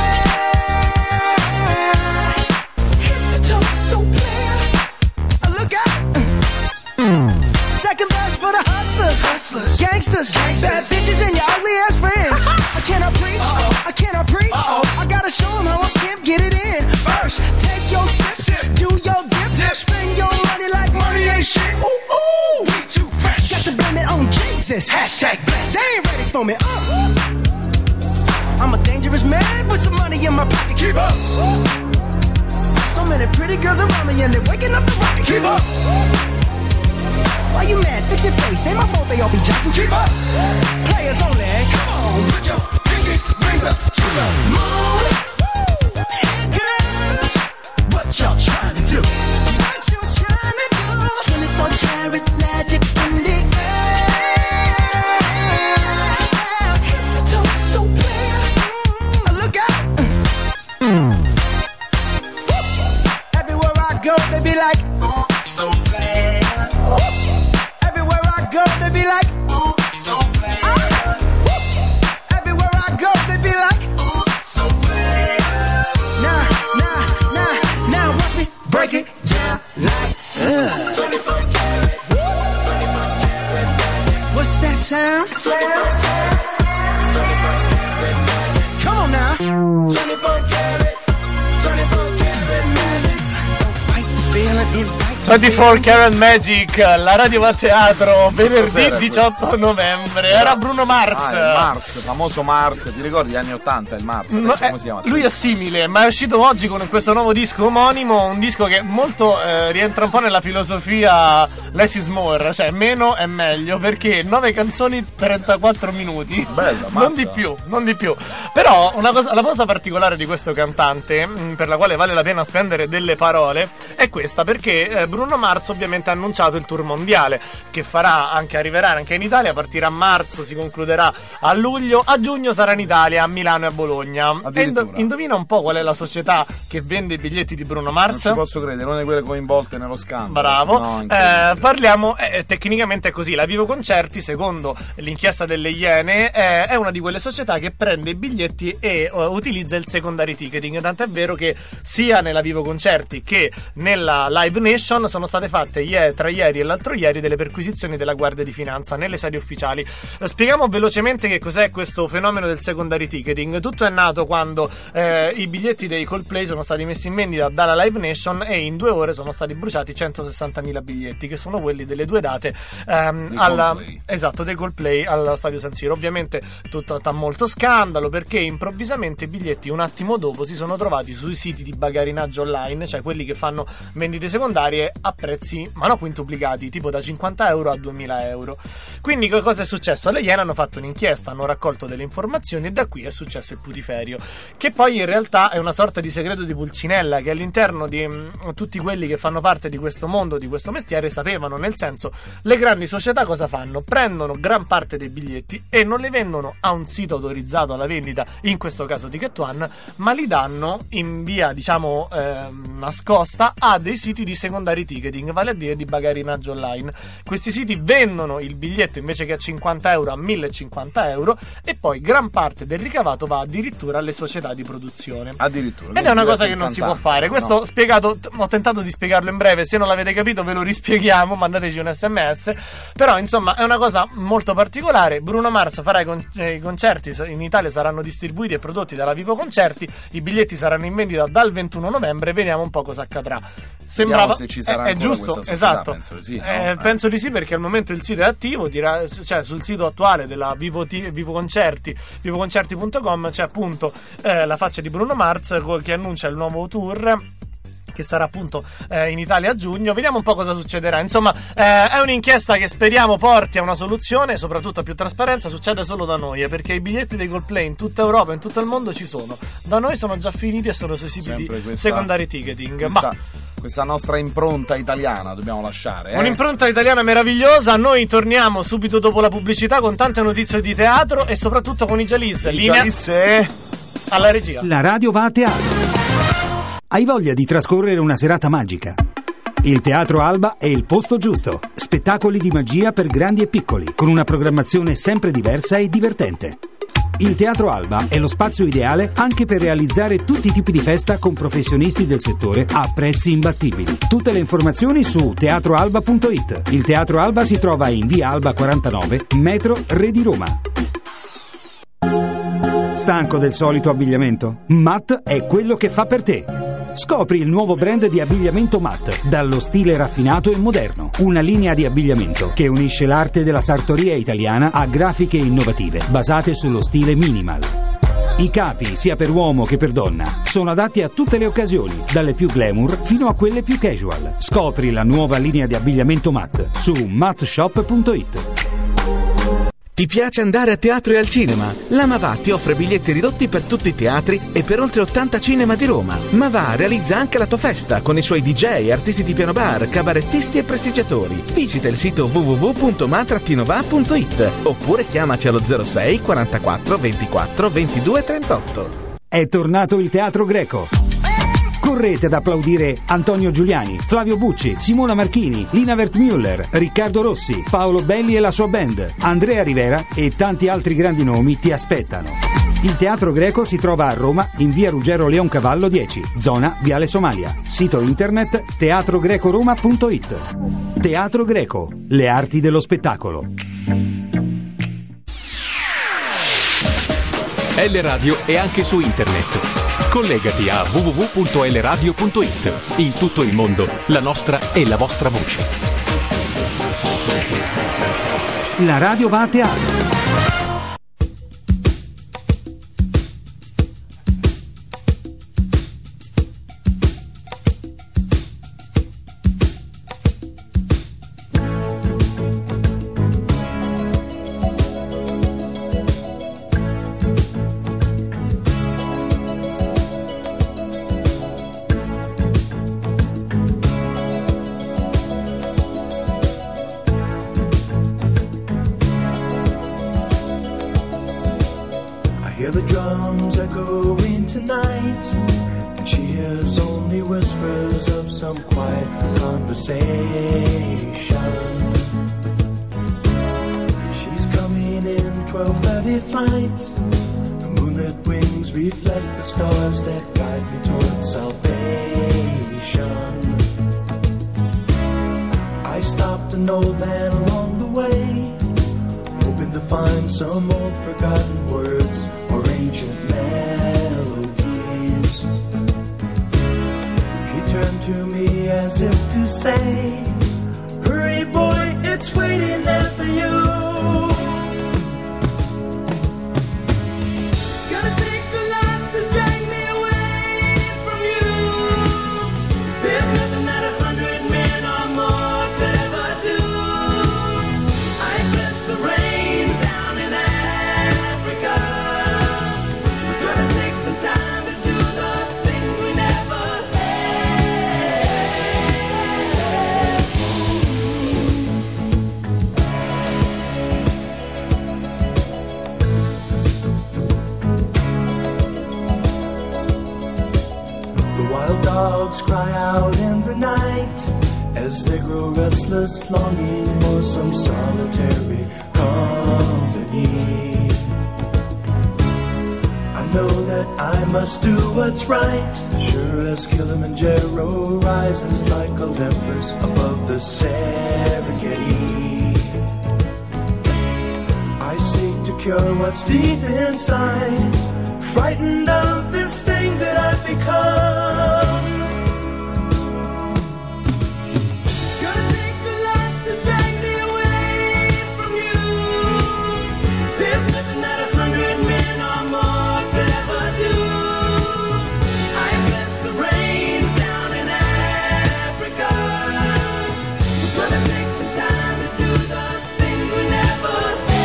hustlers, gangsters, gangsters, bad bitches and your ugly ass friends. I cannot preach, uh-oh. I cannot preach. Uh-oh. I gotta show them how a pimp get it in. First, take your sip, sip. Do your dip, dip, spend your money like money ain't shit. Ooh, ooh, we too fresh. Got to blame it on Jesus. Hashtag blessed. They ain't ready for me. Uh. I'm a dangerous man with some money in my pocket. Keep up. So many pretty girls around me and they're waking up the rocket. Keep up. Why you mad? Fix your face. Ain't my fault they all be jacking. Keep up. Players only. Come on, put your pinky rings up to the moon. Girls, what y'all trying to do? What you trying to do? twenty-four karat magic in the air. Head to toe so clear. Look out. Everywhere I go, they be like, oh, so bad. Go, they be like, ooh, so bad. Ah, everywhere I go, they be like, ooh, so bad. Nah, nah, nah, now watch me break it down like uh. twenty-four karat, twenty-four karat. What's that sound? sound, sound, sound. Come on now. twenty-four karat, twenty-four karat magic. Don't fight the feeling, invite. twenty-four karat Magic, la radio va a teatro, venerdì diciotto novembre. Era Bruno Mars. Ah, il Mars, famoso Mars, ti ricordi gli anni ottanta il Mars? No, come si chiama? Lui è simile, ma è uscito oggi con questo nuovo disco omonimo, un disco che molto eh, rientra un po' nella filosofia less is more, cioè meno è meglio, perché nove canzoni, trentaquattro minuti. Bella, non di più, non di più. Però una cosa, la cosa particolare di questo cantante, mh, per la quale vale la pena spendere delle parole, è questa, perché eh, Bruno Mars ovviamente ha annunciato il tour mondiale che farà anche, arriverà anche in Italia, partirà a marzo, si concluderà a luglio, a giugno sarà in Italia, a Milano e a Bologna. E indo- indovina un po' qual è la società che vende i biglietti di Bruno Mars? Non ci posso credere, non è quelle coinvolte nello scandalo. Bravo. No, eh, parliamo, eh, tecnicamente è così, la Vivo Concerti, secondo l'inchiesta delle Iene, eh, è una di quelle società che prende i biglietti e uh, utilizza il secondary ticketing, tanto è vero che sia nella Vivo Concerti che nella Live Nation sono state fatte ie- tra ieri e l'altro ieri delle perquisizioni della Guardia di Finanza nelle sedi ufficiali. Eh, spieghiamo velocemente che cos'è questo fenomeno del secondary ticketing. Tutto è nato quando eh, i biglietti dei Coldplay sono stati messi in vendita dalla Live Nation e in due ore sono stati bruciati centosessantamila biglietti, che sono quelli delle due date ehm, alla, esatto, dei Coldplay allo Stadio San Siro. Ovviamente tutto sta molto scandalo perché improvvisamente i biglietti un attimo dopo si sono trovati sui siti di bagarinaggio online, cioè quelli che fanno vendite secondarie a prezzi ma no quintuplicati, tipo da cinquanta euro a duemila euro. Quindi che cosa è successo? Le Iene hanno fatto un'inchiesta, hanno raccolto delle informazioni e da qui è successo il putiferio, che poi in realtà è una sorta di segreto di Pulcinella che all'interno di mh, tutti quelli che fanno parte di questo mondo, di questo mestiere, sapevano. Nel senso, le grandi società cosa fanno? Prendono gran parte dei biglietti e non li vendono a un sito autorizzato alla vendita, in questo caso Ticket One, ma li danno in via, diciamo, eh, nascosta a dei siti di secondary ticketing, vale a dire di bagarinaggio online. Questi siti vendono il biglietto invece che a cinquanta euro a millecinquanta euro e poi gran parte del ricavato va addirittura alle società di produzione. Addirittura. Ed è una cosa che non si può fare. Questo no. spiegato, ho tentato di spiegarlo in breve, se non l'avete capito ve lo rispieghiamo, mandateci un sms. Però insomma è una cosa molto particolare. Bruno Mars farà i, con- i concerti in Italia, saranno distribuiti e prodotti dalla Vivo Concerti, i biglietti saranno in vendita dal ventuno novembre, vediamo un po' cosa accadrà. Sembrava se ci sarà è, è ancora giusto, questa società, esatto. penso di sì, no? eh, Eh. penso di sì, perché al momento il sito è attivo, dirà, cioè sul sito attuale della Vivo, T- Vivo Concerti, vivoconcerti punto com c'è appunto eh, la faccia di Bruno Mars che annuncia il nuovo tour che sarà appunto eh, in Italia a giugno. Vediamo un po' cosa succederà. Insomma, eh, è un'inchiesta che speriamo porti a una soluzione, soprattutto a più trasparenza. Succede solo da noi, eh, perché i biglietti dei Coldplay in tutta Europa, in tutto il mondo ci sono. Da noi sono già finiti e sono sui siti Sempre di questa- secondary ticketing. Questa, Ma questa nostra impronta italiana dobbiamo lasciare. Eh? un'impronta italiana meravigliosa. Noi torniamo subito dopo la pubblicità con tante notizie di teatro e soprattutto con i Jalis. Linea Jalisse. alla regia. La radio va a teatro. Hai voglia di trascorrere una serata magica? Il Teatro Alba è il posto giusto. Spettacoli di magia per grandi e piccoli, con una programmazione sempre diversa e divertente. Il Teatro Alba è lo spazio ideale anche per realizzare tutti i tipi di festa con professionisti del settore a prezzi imbattibili. Tutte le informazioni su teatro alba punto it. Il Teatro Alba si trova in via Alba quarantanove, metro Re di Roma. Stanco del solito abbigliamento? Matt è quello che fa per te. Scopri il nuovo brand di abbigliamento Matt, dallo stile raffinato e moderno. Una linea di abbigliamento che unisce l'arte della sartoria italiana a grafiche innovative, basate sullo stile minimal. I capi, sia per uomo che per donna, sono adatti a tutte le occasioni, dalle più glamour fino a quelle più casual. Scopri la nuova linea di abbigliamento Matt su matt shop punto it. Ti piace andare a teatro e al cinema? La Mavà ti offre biglietti ridotti per tutti i teatri e per oltre ottanta cinema di Roma. Mavà realizza anche la tua festa con i suoi D J, artisti di piano bar, cabarettisti e prestigiatori. Visita il sito w w w punto ma va punto it oppure chiamaci allo zero sei quarantaquattro ventiquattro ventidue trentotto. È tornato il Teatro Greco. Correte ad applaudire Antonio Giuliani, Flavio Bucci, Simona Marchini, Lina Wertmüller, Riccardo Rossi, Paolo Belli e la sua band, Andrea Rivera e tanti altri grandi nomi ti aspettano. Il Teatro Greco si trova a Roma in via Ruggero Leoncavallo dieci, zona Viale Somalia. Sito internet teatro greco roma punto it. Teatro Greco, le arti dello spettacolo. L Radio è anche su internet. Collegati a w w w punto l radio punto it. In tutto il mondo, la nostra è la vostra voce. La radio va a teatro. Halloween tonight, and she hears only whispers of some quiet conversation. She's coming in twelve thirty flight. The moonlit wings reflect the stars that guide me towards salvation. I stopped an old man along the way, hoping to find some old forgotten words or ancient melodies. He turned to me as if to say, hurry boy, it's waiting there for you. Gonna take a lot to drag me away from you. There's nothing that a hundred men or more could ever do. I bless the rains down in Africa. We're gonna take some time to do the things we never The wild dogs cry out in the night as they grow restless, longing for some solitary company. I know that I must do what's right, sure as Kilimanjaro rises like Olympus above the Serengeti. I seek to cure what's deep inside, frightened of this thing that I've become. Gonna take a lot to drag me away from you. There's nothing that a hundred men or more could ever do. I bless the rains down in Africa. We're gonna take some time to do the things we never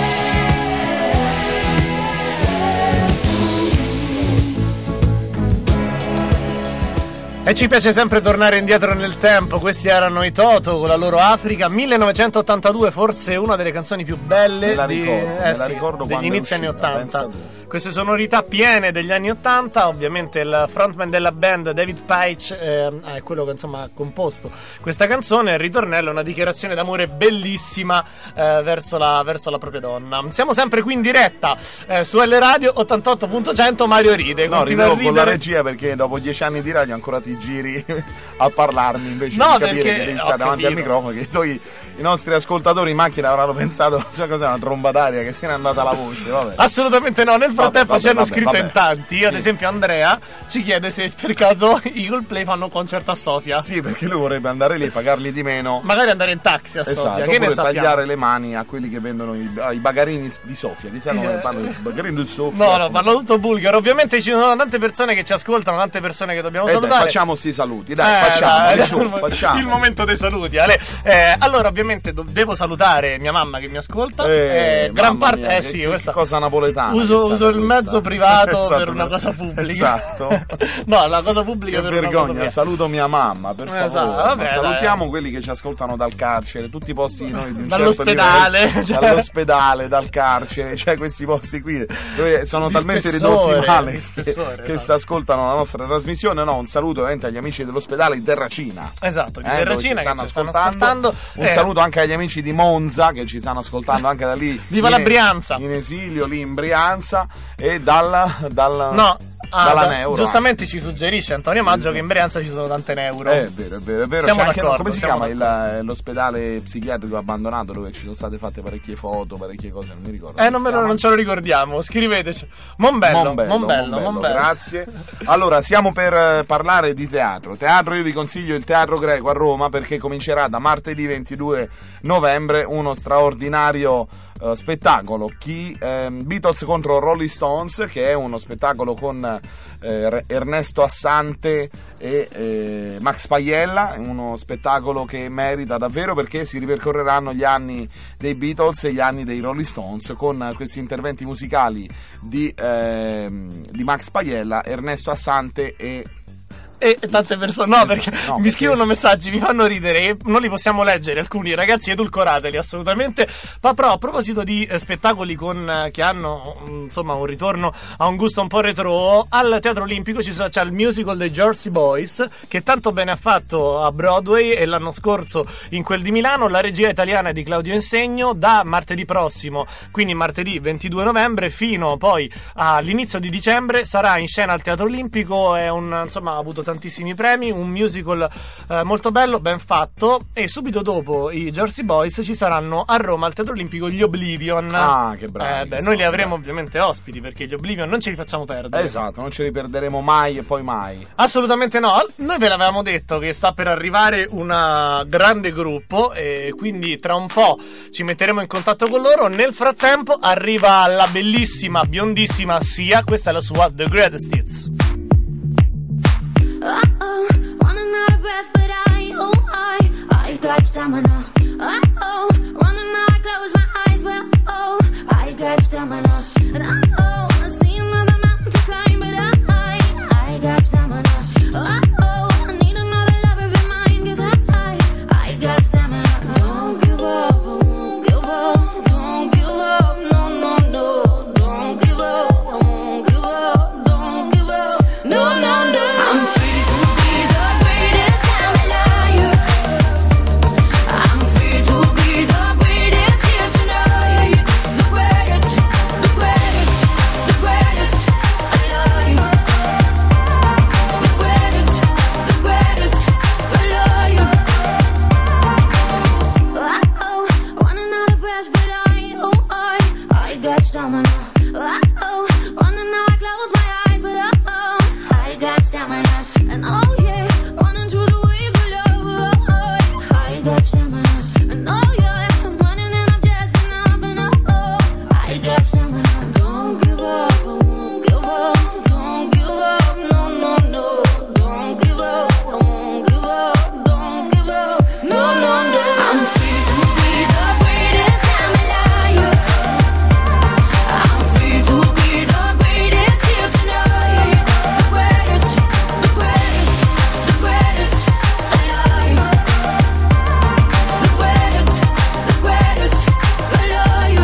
E ci piace sempre tornare indietro nel tempo. Questi erano i Toto con la loro Africa, millenovecentottantadue, forse una delle canzoni più belle Me la di, ricordo, eh me la sì, ricordo degli quando è inizi anni uscita, ottanta. pensa tu. Queste sonorità piene degli anni ottanta, ovviamente il frontman della band David Paich eh, è quello che insomma ha composto questa canzone. Il ritornello è una dichiarazione d'amore bellissima eh, verso, la, verso la propria donna. Siamo sempre qui in diretta eh, su L Radio ottantotto punto cento. Mario ride, No, continua ridevo a con la ridere. regia perché dopo dieci anni di radio ancora ti giri a parlarmi invece No, di capire perché- che devi ho stare davanti al capito. microfono, che poi i nostri ascoltatori in macchina avranno pensato non so cos'è, una tromba d'aria, che se n'è andata la voce, vabbè. Assolutamente no, nel frattempo Vabbè, ci hanno vabbè, scritto vabbè. in tanti. Io, ad Sì. esempio, Andrea ci chiede se per caso i Coldplay fanno un concerto a Sofia. Sì, perché lui vorrebbe andare lì, pagarli di meno. Magari andare in taxi a Sofia, Esatto, che ne oppure sappiamo? tagliare le mani a quelli che vendono i, ah, i bagarini di Sofia. Chissà come Eh. parlo di bagarini di Sofia. No, no, parlo tutto bulgaro. Ovviamente ci sono tante persone che ci ascoltano, tante persone che dobbiamo Eh dai, salutare. facciamo sti saluti, dai, Eh, facciamo, dai, su, il- facciamo. il momento dei saluti, Ale. Eh, allora, ovviamente do- devo salutare mia mamma che mi ascolta. Eh, Eh, gran mamma parte, mia, eh che- sì, che questa cosa napoletana. Uso, che è uso stata il questa. mezzo privato Esatto, per una cosa pubblica. Esatto. No, la cosa pubblica Che per una cosa vergogna, mia. saluto mia mamma, per Esatto, favore. vabbè, Ma salutiamo dai. quelli che ci ascoltano dal carcere, tutti i posti di noi di un Dall'ospedale, certo livello, cioè. dall'ospedale, dal carcere, cioè questi posti qui dove sono Di talmente spessore, ridotti male di che, spessore, che esatto. si ascoltano la nostra trasmissione. No, un saluto ovviamente agli amici dell'ospedale di Terracina. Esatto, di Eh, dove Terracina ci che stanno ci stanno ascoltando. ascoltando. Un Eh, saluto anche agli amici di Monza che ci stanno ascoltando anche da lì. Viva in- la Brianza. In esilio lì in Brianza e dal, dal No, ah, dalla da- Neuro. giustamente ci suggerisce Antonio Maggio Sì, che sì. in Brianza ci sono tante neuro. Eh, è vero, è vero, è vero. Siamo C'è anche, d'accordo, come si siamo chiama il- l'ospedale psichiatrico abbandonato dove ci sono state fatte parecchie foto, parecchie cose, non mi ricordo. Eh, come non, si me lo, chiama. non ce lo ricordiamo, scriveteci. Monbello, Monbello, Monbello, Monbello, Monbello. grazie. Allora, siamo per eh, parlare di teatro. Teatro, io vi consiglio il Teatro Greco a Roma perché comincerà da martedì ventidue novembre uno straordinario eh, spettacolo, chi, ehm, Beatles contro Rolling Stones, che è uno spettacolo con eh, Ernesto Assante e eh, Max Paiella, uno spettacolo che merita davvero perché si ripercorreranno gli anni dei Beatles e gli anni dei Rolling Stones con questi interventi musicali di, ehm, di Max Paiella, Ernesto Assante e E tante persone, no, perché no, mi perché- scrivono messaggi, mi fanno ridere e non li possiamo leggere alcuni, ragazzi, edulcorateli assolutamente. Ma però a proposito di eh, spettacoli con eh, che hanno mm, insomma un ritorno a un gusto un po' retro, al Teatro Olimpico ci sono, c'è il musical dei Jersey Boys che tanto bene ha fatto a Broadway e l'anno scorso in quel di Milano. La regia italiana è di Claudio Insegno. Da martedì prossimo, quindi martedì ventidue novembre, fino poi all'inizio di dicembre sarà in scena al Teatro Olimpico. È un, insomma, ha avuto tantissimi premi, un musical eh, molto bello, ben fatto. E subito dopo i Jersey Boys ci saranno a Roma al Teatro Olimpico gli Oblivion. Ah, che bravi Eh, beh, che noi li sono, avremo ovviamente ospiti, perché gli Oblivion non ce li facciamo perdere. Esatto, non ce li perderemo mai e poi mai. Assolutamente no. Noi ve l'avevamo detto che sta per arrivare un grande gruppo e quindi tra un po' ci metteremo in contatto con loro. Nel frattempo arriva la bellissima, biondissima Sia. Questa è la sua The Greatest Hits. Uh-oh, running out of breath, but I, oh, I, I got stamina. Uh-oh, running out, I close my eyes, but oh, I got stamina. And uh-oh, I see another mountain to climb, but I, I got stamina. Uh-oh, I need another lover of mine, 'cause I, I got stamina. Don't give up, don't give up, don't give up, no, no, no, don't give up, don't give up, don't give up, no, no, no. I'm free to be the greatest I'm alive. I'm free to be the greatest here tonight. The greatest, the greatest, the greatest alive. The greatest, the greatest alive. Uh-oh, running out of breath, but I, oh, I, I got stamina. Uh-oh, running out, I close my eyes, but uh-oh, I got stamina. And oh yeah, running through the waves of love, oh, I got stamina. And oh yeah, I'm running and I'm just enough, and oh, I got stamina. Don't give up, don't give up, don't give up, no, no, no, don't give up, don't give up, don't give up, no, no, no. I'm free to be the greatest I'm alive. I'm free to be the greatest here tonight. The greatest, the greatest, the greatest alive. The greatest, the greatest alive.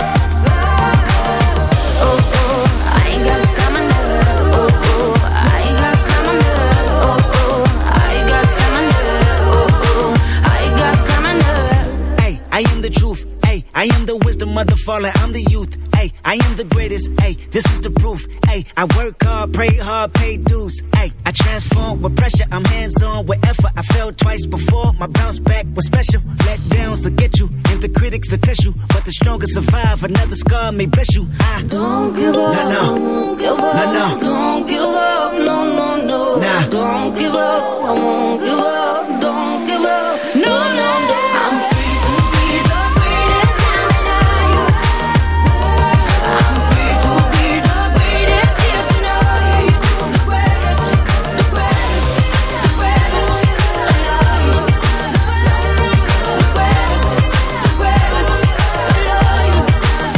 Oh, oh, I got stamina. Oh, oh, I got stamina. Oh, oh, I got stamina. Oh, oh, I got stamina. Hey, I am the truth. Hey, I am the wisdom of the fallen. I'm the youth. Hey, I am the greatest. Hey, this is the proof. Hey, I work hard, pray hard, pay dues. Hey, I transform with pressure. I'm hands on with effort. I failed twice before. My bounce back was special. Let downs will get you, and the critics will test you. But the strongest survive. Another scar may bless you. I Don't give up, No, no. don't give up, No, no. don't give up, no, no, no. Nah. Don't give up, I won't give up, don't give up, no, no, no. I'm free to be the greatest I'm alive. I'm free to be the greatest here tonight. The greatest, the greatest, the greatest alive. The greatest, the greatest alive.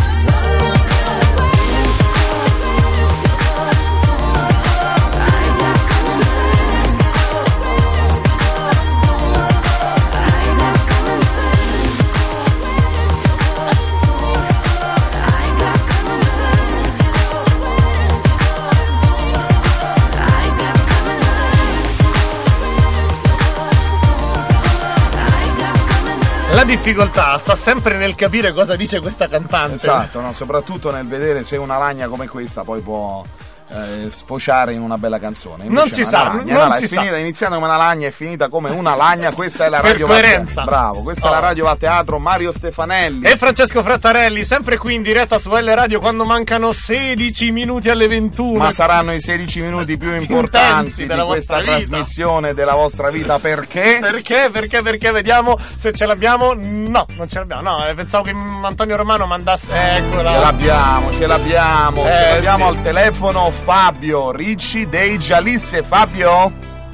La difficoltà sta sempre nel capire cosa dice questa cantante. Esatto, no? Soprattutto nel vedere se una lagna come questa poi può eh, sfociare in una bella canzone. Invece Non si una sa, lagna, non no, si è sa. finita, iniziando come una lagna, è finita come una lagna. Questa è la Per radio coerenza. Va- Bravo, questa Oh. è la radio va a teatro. Mario Stefanelli. E Francesco Frattarelli, sempre qui in diretta su L Radio quando mancano sedici minuti alle ventuno. Ma saranno i sedici minuti più importanti di della questa vostra vita. trasmissione della vostra vita. Perché? Perché? Perché? Perché? Vediamo se ce l'abbiamo. No, non ce l'abbiamo. No, eh, pensavo che Antonio Romano mandasse. Eccola. Ce l'abbiamo, ce l'abbiamo. Eh, ce l'abbiamo sì. al telefono Fabio Ricci dei Gialisse. Fabio?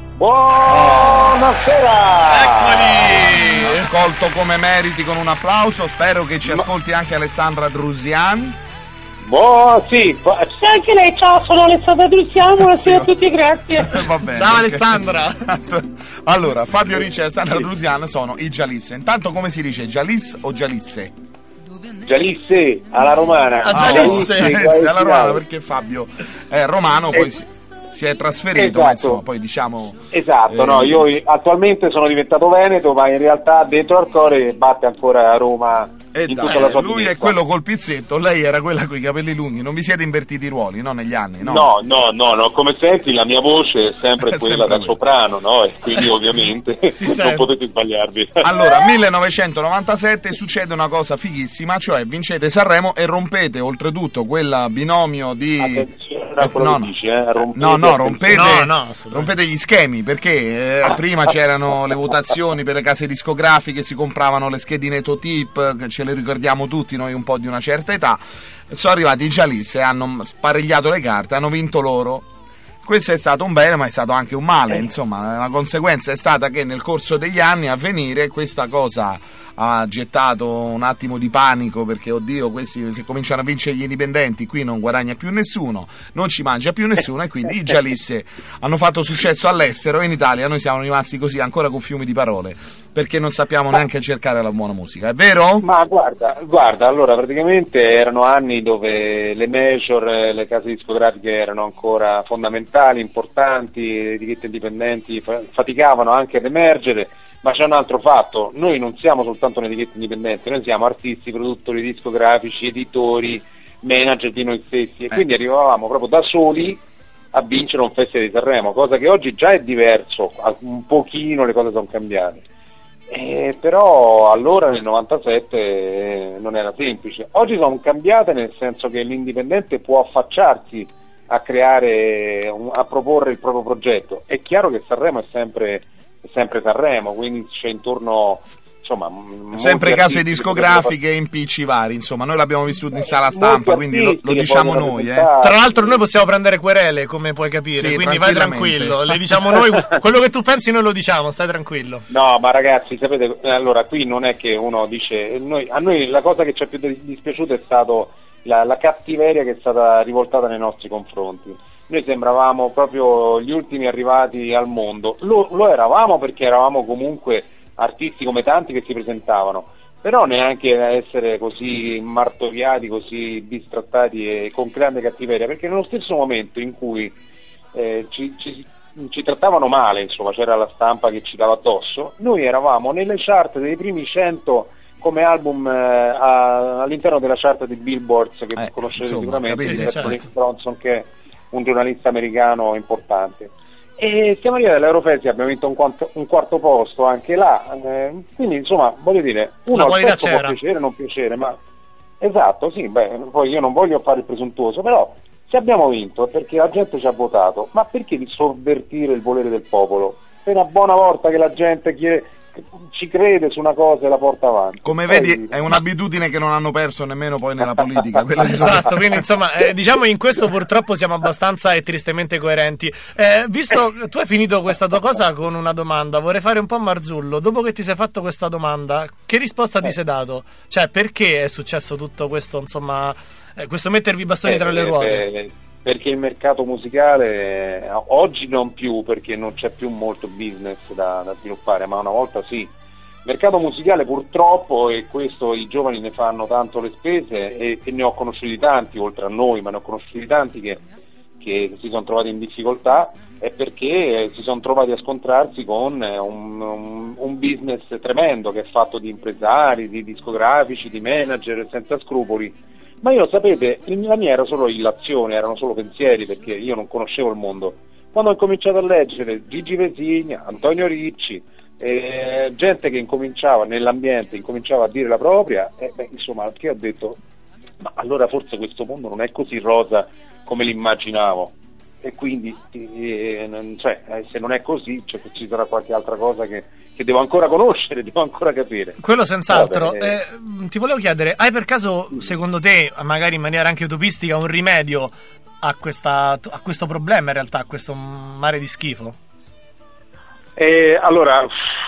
Buonasera! Eccoli! Accolto come meriti con un applauso. Spero che ci ascolti anche Alessandra Drusian. Boh, sì, sì, anche lei, ciao, sono Alessandra Drusiano, buonasera a tutti, grazie. Va bene. Ciao Alessandra. Allora, Fabio Ricci e Alessandra Drusiana sono i Gialisse. Intanto come si dice, Gialis o Gialisse? Gialisse, alla romana. Ah, Gialisse. eh, sì, alla romana, perché Fabio è romano, poi Eh, si, si è trasferito, esatto. ma insomma, poi diciamo... Esatto, eh, no, io attualmente sono diventato veneto, ma in realtà dentro al cuore batte ancora a Roma E in dai, tutta la sua lui dignità. è quello col pizzetto, lei era quella con i capelli lunghi. Non vi siete invertiti i ruoli, no? Negli anni, no? No, no, no, no, come senti la mia voce è sempre È quella sempre da quella. soprano, no? E quindi ovviamente non sente. potete sbagliarvi. Allora, millenovecentonovantasette succede una cosa fighissima, cioè vincete Sanremo e rompete oltretutto quel binomio di... Attenzione a quello no, che no. dici, eh, rompete, no, no, rompete, No, no, assolutamente. rompete gli schemi, perché eh, prima c'erano le votazioni per le case discografiche, si compravano le schedine Totip, che ce le ricordiamo tutti noi un po' di una certa età. Sono arrivati i Gialisse, hanno sparegliato le carte, hanno vinto loro. Questo è stato un bene, ma è stato anche un male, insomma, la conseguenza è stata che nel corso degli anni a venire questa cosa ha gettato un attimo di panico, perché oddio, questi se cominciano a vincere gli indipendenti qui non guadagna più nessuno, non ci mangia più nessuno, e quindi i Gialisse hanno fatto successo all'estero e in Italia noi siamo rimasti così ancora con fiumi di parole, perché non sappiamo neanche cercare la buona musica, è vero? Ma guarda, guarda, allora praticamente erano anni dove le major, eh, le case discografiche erano ancora fondamentali, importanti, le etichette indipendenti fa- faticavano anche ad emergere, ma c'è un altro fatto, noi non siamo soltanto un'etichetta indipendente, noi siamo artisti, produttori discografici, editori, manager di noi stessi, e quindi arrivavamo proprio da soli a vincere un Festival di Sanremo, cosa che oggi già è diverso, un pochino le cose sono cambiate. Eh, però allora nel novantasette eh, non era semplice. Oggi sono cambiate, nel senso che l'indipendente può affacciarsi a creare, un, a proporre il proprio progetto. È chiaro che Sanremo è sempre, è sempre Sanremo, quindi c'è intorno, insomma, Sempre case discografiche e impicci vari, insomma, noi l'abbiamo vissuto in sala stampa, quindi lo, lo diciamo noi, eh. Tra l'altro noi possiamo prendere querele, come puoi capire, Sì, quindi vai tranquillamente. tranquillo, le diciamo noi, quello che tu pensi noi lo diciamo, stai tranquillo. No, ma ragazzi, sapete, eh, allora qui non è che uno dice, noi, a noi la cosa che ci è più dispiaciuta è stato la, la cattiveria che è stata rivoltata nei nostri confronti. Noi sembravamo proprio gli ultimi arrivati al mondo, lo, lo eravamo perché eravamo comunque artisti come tanti che si presentavano, però neanche essere così martoriati, così bistrattati e con grande cattiveria, perché nello stesso momento in cui eh, ci, ci ci trattavano male, insomma, c'era la stampa che ci dava addosso, noi eravamo nelle chart dei primi cento come album eh, a, all'interno della chart di Billboard, che Eh, conoscete insomma, sicuramente, capite? di Sì, Nick certo. Bronson, che è un giornalista americano importante. E siamo arrivati all'Eurofesti, abbiamo vinto un quarto, un quarto posto anche là, eh, quindi insomma, voglio dire, uno La al qualità pezzo può c'era. piacere o non piacere, ma esatto, sì, beh, poi io non voglio fare il presuntuoso, però se abbiamo vinto è perché la gente ci ha votato, ma perché di sovvertire il volere del popolo? Per una buona volta che la gente chiede, ci crede su una cosa e la porta avanti. Come Poi- vedi è un'abitudine che non hanno perso nemmeno poi nella politica, quella di- Esatto, quindi insomma, eh, diciamo in questo purtroppo siamo abbastanza e tristemente coerenti. Eh, visto tu hai finito questa tua cosa con una domanda, vorrei fare un po' Marzullo. Dopo che ti sei fatto questa domanda, che risposta ti sei dato? Cioè, perché è successo tutto questo, insomma, eh, questo mettervi i bastoni Eh, tra le eh, ruote? eh, perché il mercato musicale eh, oggi non più, perché non c'è più molto business da, da sviluppare, ma una volta sì. Il mercato musicale purtroppo, e questo i giovani ne fanno tanto le spese, e, e ne ho conosciuti tanti, oltre a noi, ma ne ho conosciuti tanti che, che si sono trovati in difficoltà, è perché eh, si sono trovati a scontrarsi con eh, un, un, un business tremendo che è fatto di impresari, di discografici, di manager senza scrupoli. Ma io, sapete, la mia era solo illazione, erano solo pensieri, perché io non conoscevo il mondo. Quando ho cominciato a leggere Gigi Vesigna, Antonio Ricci, eh, gente che incominciava nell'ambiente, incominciava a dire la propria, eh, beh, insomma, che ho detto, ma allora forse questo mondo non è così rosa come l'immaginavo. E quindi, eh, non- cioè, eh, se non è così, cioè, ci sarà qualche altra cosa che, che devo ancora conoscere, devo ancora capire. Quello senz'altro. Vabbè, Eh, mh, ti volevo chiedere, hai per caso, secondo te, magari in maniera anche utopistica, un rimedio a, questa, a questo problema, in realtà, a questo mare di schifo? Eh, allora,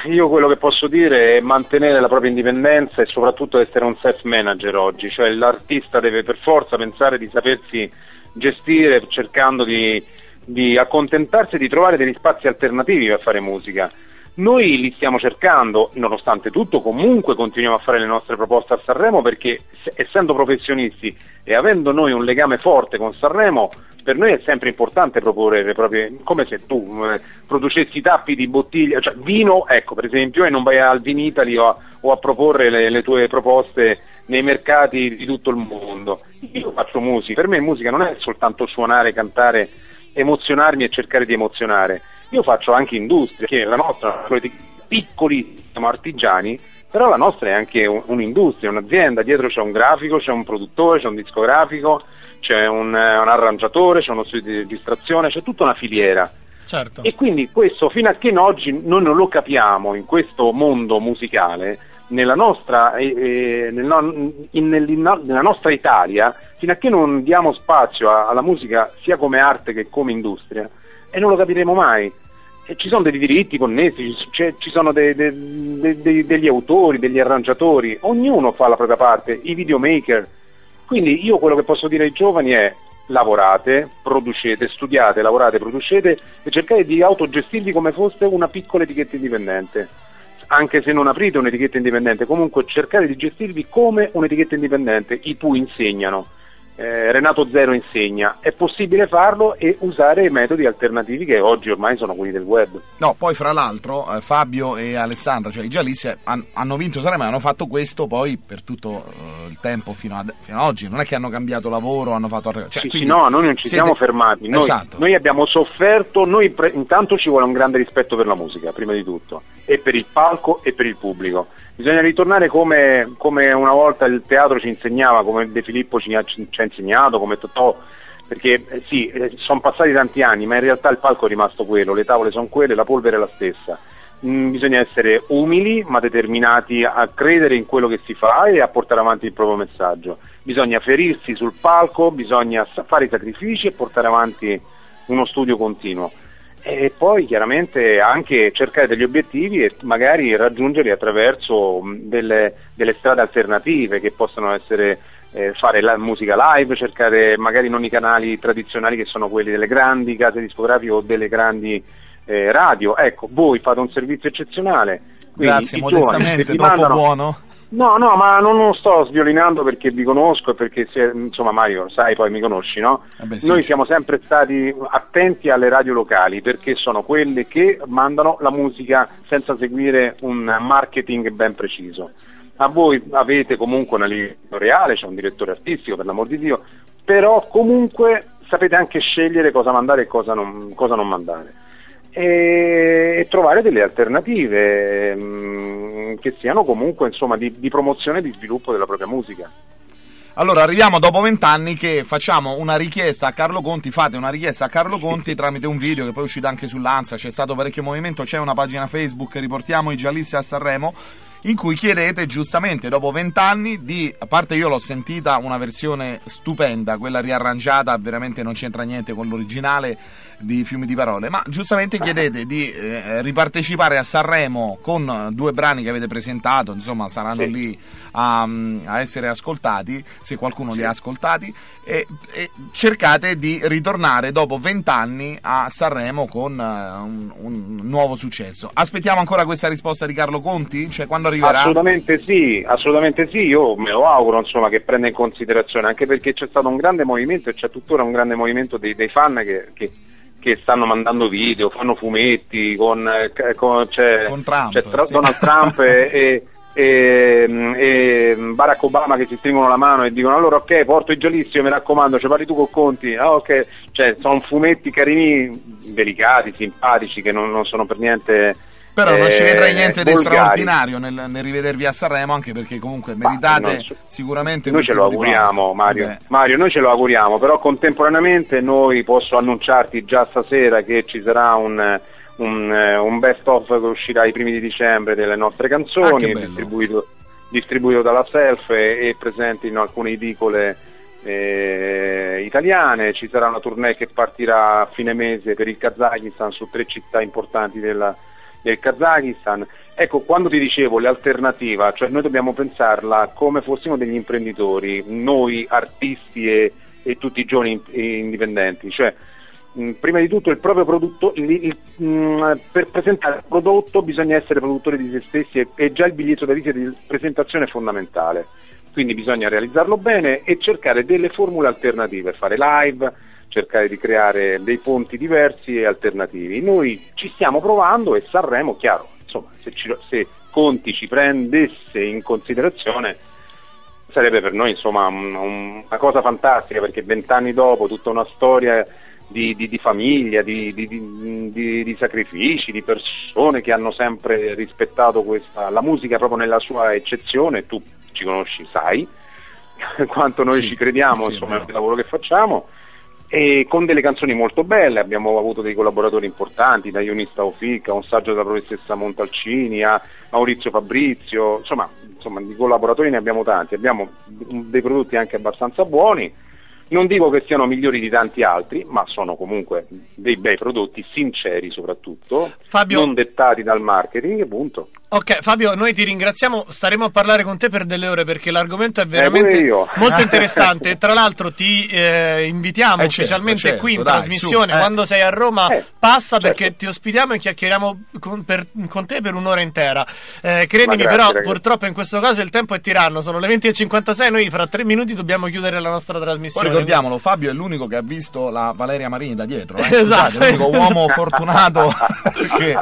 io quello che posso dire è mantenere la propria indipendenza e soprattutto essere un self-manager oggi, cioè l'artista deve per forza pensare di sapersi gestire cercando di, di accontentarsi e di trovare degli spazi alternativi per fare musica. Noi li stiamo cercando, nonostante tutto comunque continuiamo a fare le nostre proposte a Sanremo perché essendo professionisti e avendo noi un legame forte con Sanremo, per noi è sempre importante proporre le proprie, come se tu eh, producessi tappi di bottiglia, cioè vino, ecco per esempio, e non vai al Vinitali o a, o a proporre le, le tue proposte nei mercati di tutto il mondo. Io faccio musica, per me musica non è soltanto suonare, cantare, emozionarmi e cercare di emozionare. Io faccio anche industria, che la nostra, piccoli, siamo artigiani, però la nostra è anche un, un'industria, un'azienda, dietro c'è un grafico, c'è un produttore, c'è un discografico, c'è un, un arrangiatore, c'è uno studio di registrazione, c'è tutta una filiera. Certo. E quindi questo, fino a che oggi noi non lo capiamo in questo mondo musicale, nella nostra, eh, nel, in, nel, nella nostra Italia, fino a che non diamo spazio a, alla musica sia come arte che come industria, e non lo capiremo mai. E ci sono dei diritti connessi, ci, ci sono dei, dei, dei, dei, degli autori, degli arrangiatori, ognuno fa la propria parte, i videomaker. Quindi io quello che posso dire ai giovani è: lavorate, producete, studiate, lavorate, producete e cercate di autogestirvi come fosse una piccola etichetta indipendente. Anche se non aprite un'etichetta indipendente, comunque cercate di gestirvi come un'etichetta indipendente. I Pooh insegnano. Eh, Renato Zero insegna, è possibile farlo e usare metodi alternativi che oggi ormai sono quelli del web. No, poi fra l'altro eh, Fabio e Alessandra, cioè i Giallissi, han, hanno vinto Sanremo e hanno fatto questo poi per tutto uh, il tempo fino ad, fino ad oggi, non è che hanno cambiato lavoro, hanno fatto... Cioè, sì, sì, no, noi non ci siete... siamo fermati, noi, esatto. Noi abbiamo sofferto, noi pre- intanto ci vuole un grande rispetto per la musica, prima di tutto, e per il palco e per il pubblico. Bisogna ritornare come, come una volta il teatro ci insegnava, come De Filippo ci ha, ci ha insegnato, come Totò, perché eh, sì, eh, sono passati tanti anni, ma in realtà il palco è rimasto quello, le tavole sono quelle, la polvere è la stessa. Mm, bisogna essere umili ma determinati a credere in quello che si fa e a portare avanti il proprio messaggio. Bisogna ferirsi sul palco, bisogna fare i sacrifici e portare avanti uno studio continuo. E poi chiaramente anche cercare degli obiettivi e magari raggiungerli attraverso delle, delle strade alternative che possono essere eh, fare la musica live, cercare magari non i canali tradizionali che sono quelli delle grandi case discografiche o delle grandi eh, radio. Ecco, voi fate un servizio eccezionale. Grazie, modestamente, troppo mandano... buono. No, no, ma non lo sto sviolinando perché vi conosco e perché, se, insomma, Mario, sai, poi mi conosci, no? Eh beh, sì. Noi siamo sempre stati attenti alle radio locali perché sono quelle che mandano la musica senza seguire un marketing ben preciso. A voi avete comunque una linea editoriale, c'è un direttore artistico, per l'amor di Dio, però comunque sapete anche scegliere cosa mandare e cosa non, cosa non mandare. E trovare delle alternative mh, che siano comunque insomma di, di promozione e di sviluppo della propria musica. Allora arriviamo dopo vent'anni che facciamo una richiesta a Carlo Conti, fate una richiesta a Carlo Conti tramite un video che poi è uscito anche sull'Ansa, c'è stato parecchio movimento, c'è una pagina Facebook, riportiamo i Giallissi a Sanremo, in cui chiedete giustamente dopo vent'anni di, a parte io l'ho sentita una versione stupenda, quella riarrangiata veramente non c'entra niente con l'originale di Fiumi di Parole, ma giustamente chiedete di eh, ripartecipare a Sanremo con due brani che avete presentato, insomma saranno sì. lì a, a essere ascoltati, se qualcuno li ha ascoltati, e, e cercate di ritornare dopo vent'anni a Sanremo con uh, un, un nuovo successo. Aspettiamo ancora questa risposta di Carlo Conti? Cioè quando arriverà? Assolutamente sì, assolutamente sì, io me lo auguro insomma che prenda in considerazione, anche perché c'è stato un grande movimento e c'è tuttora un grande movimento dei, dei fan che, che, che stanno mandando video, fanno fumetti con, con, c'è, con Trump, c'è tra, sì. Donald Trump e, e, e, e Barack Obama che si stringono la mano e dicono allora ok, porto i Giallissi, mi raccomando, ci parli tu con Conti, ah ok, cioè sono fumetti carini, delicati, simpatici, che non, non sono per niente... Però non ci vedrai niente di volgari. straordinario nel, nel rivedervi a Sanremo, anche perché comunque meritate Ma, no, sicuramente... Noi ce lo auguriamo, Mario. Vabbè. Mario, noi ce lo auguriamo, però contemporaneamente noi posso annunciarti già stasera che ci sarà un, un, un best of che uscirà ai primi di dicembre delle nostre canzoni, ah, distribuito, distribuito dalla Self e, e presente in alcune edicole eh, italiane. Ci sarà una tournée che partirà a fine mese per il Kazakistan su tre città importanti della del Kazakistan. Ecco, quando ti dicevo l'alternativa, cioè noi dobbiamo pensarla come fossimo degli imprenditori, noi artisti e, e tutti i giovani indipendenti, cioè mh, prima di tutto il proprio prodotto, il, il, mh, per presentare il prodotto bisogna essere produttori di se stessi e, e già il biglietto da visita di presentazione è fondamentale, quindi bisogna realizzarlo bene e cercare delle formule alternative, fare live, cercare di creare dei ponti diversi e alternativi. Noi ci stiamo provando e Sanremo, chiaro, insomma, se, ci, se Conti ci prendesse in considerazione sarebbe per noi insomma un, un, una cosa fantastica, perché vent'anni dopo tutta una storia di, di, di famiglia, di, di, di, di, di sacrifici, di persone che hanno sempre rispettato questa, la musica proprio nella sua eccezione, tu ci conosci, sai quanto noi sì, ci crediamo, sì, insomma, nel lavoro che facciamo, e con delle canzoni molto belle. Abbiamo avuto dei collaboratori importanti, da Ionista Ofic a un saggio della professoressa Montalcini a Maurizio Fabrizio, insomma, insomma di collaboratori ne abbiamo tanti, abbiamo dei prodotti anche abbastanza buoni, non dico che siano migliori di tanti altri, ma sono comunque dei bei prodotti, sinceri soprattutto, Fabio, non dettati dal marketing, punto. Ok, Fabio, noi ti ringraziamo, staremo a parlare con te per delle ore perché l'argomento è veramente Eh, pure io. molto interessante e tra l'altro ti eh, invitiamo Eh, certo, ufficialmente certo, qui in dai, trasmissione, su, eh. quando sei a Roma Eh, passa certo. perché ti ospitiamo e chiacchieriamo con, per- con te per un'ora intera. Eh, credimi, Ma grazie, però ragazzi. purtroppo in questo caso il tempo è tiranno, sono le venti e cinquantasei, noi fra tre minuti dobbiamo chiudere la nostra Poi trasmissione. ricordiamolo, Fabio è l'unico che ha visto la Valeria Marini da dietro, eh? Esatto. Scusate, l'unico uomo fortunato che...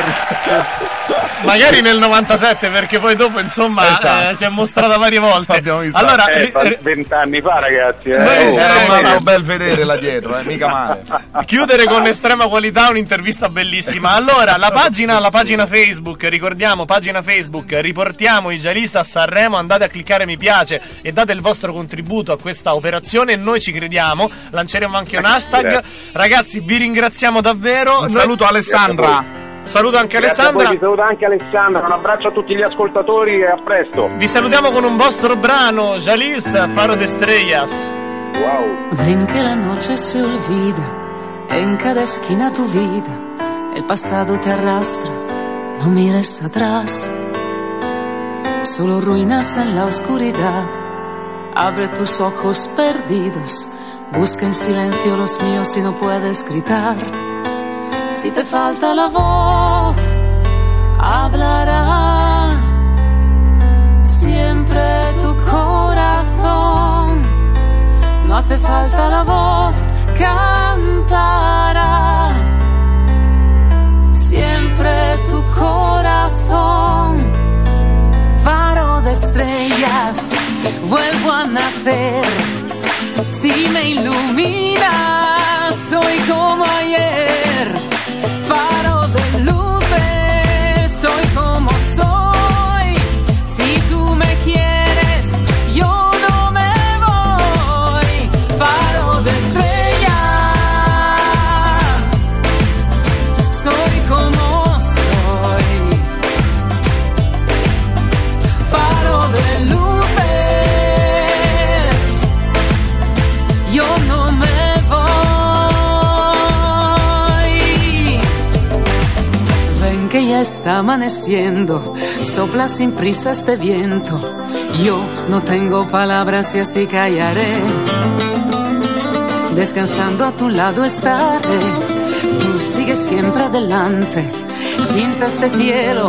Magari nel novantasette, perché poi dopo insomma Esatto. eh, si è mostrata varie volte. Abbiamo visto. Allora, Eh, ri- fa- ri- vent'anni fa, ragazzi, eh. Noi- Oh, Era Eh, un altro eh, bel vedere là dietro, eh? Mica male. chiudere con estrema qualità un'intervista bellissima. Allora, la pagina, la pagina Facebook, ricordiamo, pagina Facebook, riportiamo i Jalis a Sanremo, andate a cliccare mi piace e date il vostro contributo a questa operazione, noi ci crediamo, lanceremo anche un hashtag. Ragazzi, vi ringraziamo davvero. Un Noi- saluto a Alessandra. Saluto anche Grazie a voi, Alessandra. vi saluta anche Alessandra, un abbraccio a tutti gli ascoltatori e a presto. Vi salutiamo con un vostro brano, Jalis, Faro de Estrellas. Wow. Ven que la noche se olvida en cada esquina tu vida, el pasado te arrastra, no mires atrás, solo ruinas en la oscuridad, abre tus ojos perdidos, busca en silencio los míos si no puedes gritar, si te falta la voz, hablará siempre tu corazón. No hace falta la voz, cantará siempre tu corazón. Faro de estrellas, vuelvo a nacer. Si me iluminas, soy como ayer. Faro de luces, soy como soy. Si tú me quieres, yo no me voy. Faro de estrellas, soy como soy. Faro de luces, yo no me voy. Ven que ya está amaneciendo, sopla sin prisa este viento. Yo no tengo palabras y así callaré. Descansando a tu lado estaré. Tú sigues siempre adelante. Pinta este cielo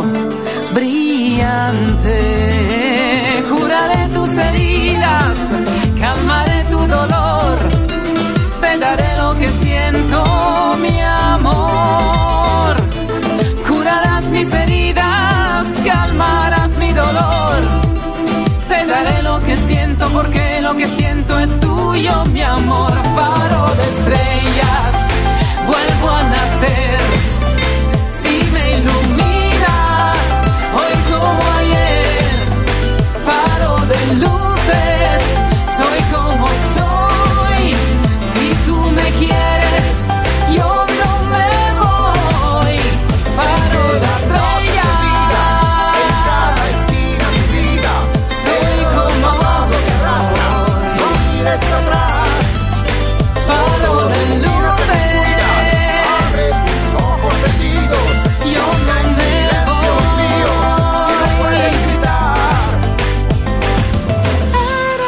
brillante. Curaré tus heridas, calmaré tu dolor. Te daré lo que siento, mi amor. Curarás mis heridas, calmarás mi dolor. Te daré lo que siento porque lo que siento es tuyo, mi amor. Faro de estrellas, vuelvo a nacer. Si me iluminas, hoy como ayer. Faro de luces, soy como soy. Si tú me quieres, yo no me voy. Faro de estrellas, soy como soy.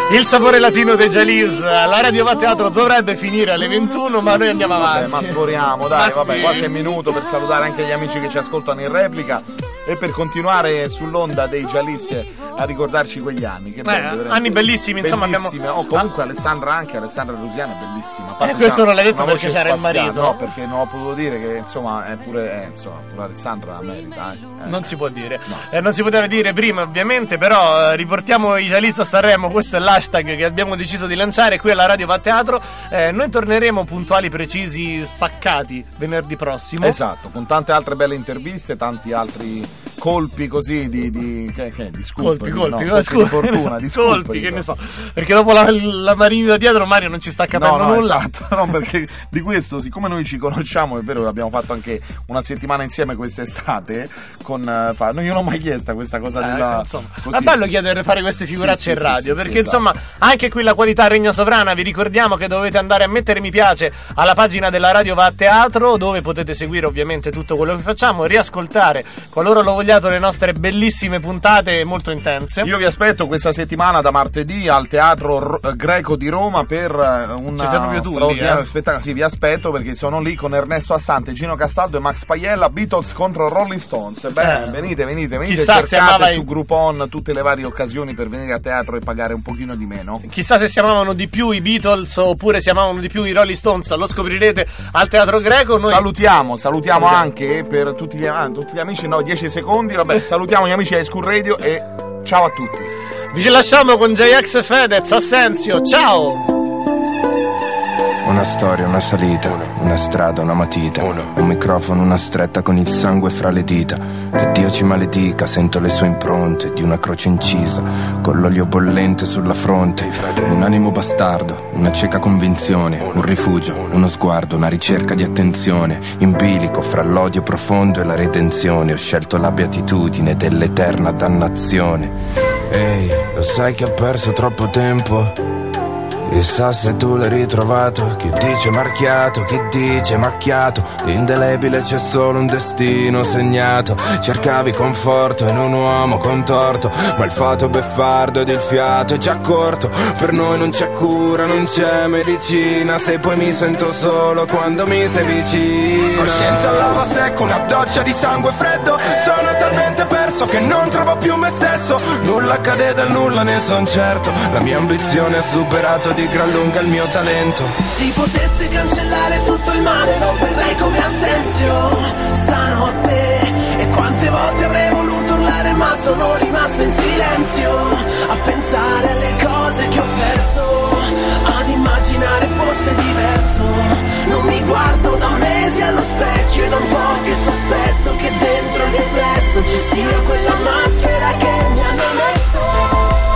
Il sapore latino dei Jalis. La Radio Va Teatro dovrebbe finire alle ventuno, ma noi andiamo avanti. Vabbè, ma sforiamo, dai, Ma vabbè, sì. qualche minuto per salutare anche gli amici che ci ascoltano in replica e per continuare sull'onda dei Jalis a ricordarci quegli anni. Che belli, veramente. anni bellissimi, insomma, Bellissimi. abbiamo- Oh, comunque Alessandra anche, Alessandra Lusiana è bellissima. A parte Eh, questo c'ha non l'hai detto una perché voce c'era il spaziale, marito. No, perché non ho potuto dire che insomma è pure, eh, insomma, pure Alessandra la merita. Eh. Eh. Non si può dire, eh, non si poteva dire prima ovviamente, però eh, riportiamo i Jalis a Sanremo, questo è l'hashtag che abbiamo deciso di lanciare qui alla Radio Va Teatro. Eh, noi torneremo puntuali, precisi, spaccati venerdì prossimo. Esatto, con tante altre belle interviste, tanti altri colpi così di, di, che, che, di scoop, Colpi, no, colpi, colpi scusa, di fortuna, di scoop, colpi, che dico. ne so. Perché dopo la, la Marini da dietro Mario non ci sta capendo No, no, nulla. esatto, no, perché di questo, siccome noi ci conosciamo, è vero che abbiamo fatto anche una settimana insieme quest'estate, con eh, fa- no, io non ho mai chiesto questa cosa Eh, della... insomma. così. Ma è bello chiedere fare queste figuracce Sì, in sì, radio, sì, sì, perché sì, insomma anche qui la qualità regna sovrana. Vi ricordiamo che dovete andare a mettere mi piace alla pagina della Radio Va a Teatro, dove potete seguire ovviamente tutto quello che facciamo, riascoltare qualora lo vogliate le nostre bellissime puntate molto intense. Io vi aspetto questa settimana da martedì al Teatro Ro- Greco di Roma per eh, un Ci sei proprio tu lì, straordinario eh? spettacolo. Sì, vi aspetto perché sono lì con Ernesto Assante, Gino Castaldo e Max Paiella, Beatles contro Rolling Stones. Beh, Eh. venite, venite, venite, Chissà se cercate amava i- su Groupon tutte le varie occasioni per venire a teatro e pagare un pochino di meno. Chissà se si amavano di più i Beatles oppure si amavano di più i Rolling Stones, lo scoprirete al Teatro Greco. Noi Salutiamo, salutiamo anche per tutti gli, ah, tutti gli amici, no, dieci secondi, vabbè, salutiamo gli amici di High School Radio e ciao a tutti. vi ci lasciamo con J X e Fedez, Assenzio, ciao! Una storia, una salita, una strada, una matita, un microfono, una stretta con il sangue fra le dita. Che Dio ci maledica, sento le sue impronte di una croce incisa, con l'olio bollente sulla fronte. Un animo bastardo, una cieca convinzione, un rifugio, uno sguardo, una ricerca di attenzione. In bilico fra l'odio profondo e la redenzione, ho scelto la beatitudine dell'eterna dannazione. Ehi, lo sai che ho perso troppo tempo? Chissà se tu l'hai ritrovato. Chi dice marchiato, chi dice macchiato. L'indelebile c'è solo un destino segnato. Cercavi conforto in un uomo contorto, ma il fato beffardo ed il fiato è già corto. Per noi non c'è cura, non c'è medicina, se poi mi sento solo quando mi sei vicino. Coscienza all'alba secco, una doccia di sangue freddo. Sono talmente perso che non trovo più me stesso. Nulla accade dal nulla, ne son certo. La mia ambizione ha superato di gran lunga il mio talento. Si potesse cancellare tutto il male lo vorrei come Assenzio stanotte. E quante volte avrei voluto urlare ma sono rimasto in silenzio a pensare alle cose che ho perso, ad immaginare fosse diverso. Non mi guardo da mesi allo specchio e da un po' che sospetto che dentro il riflesso ci sia quella maschera che mi hanno messo.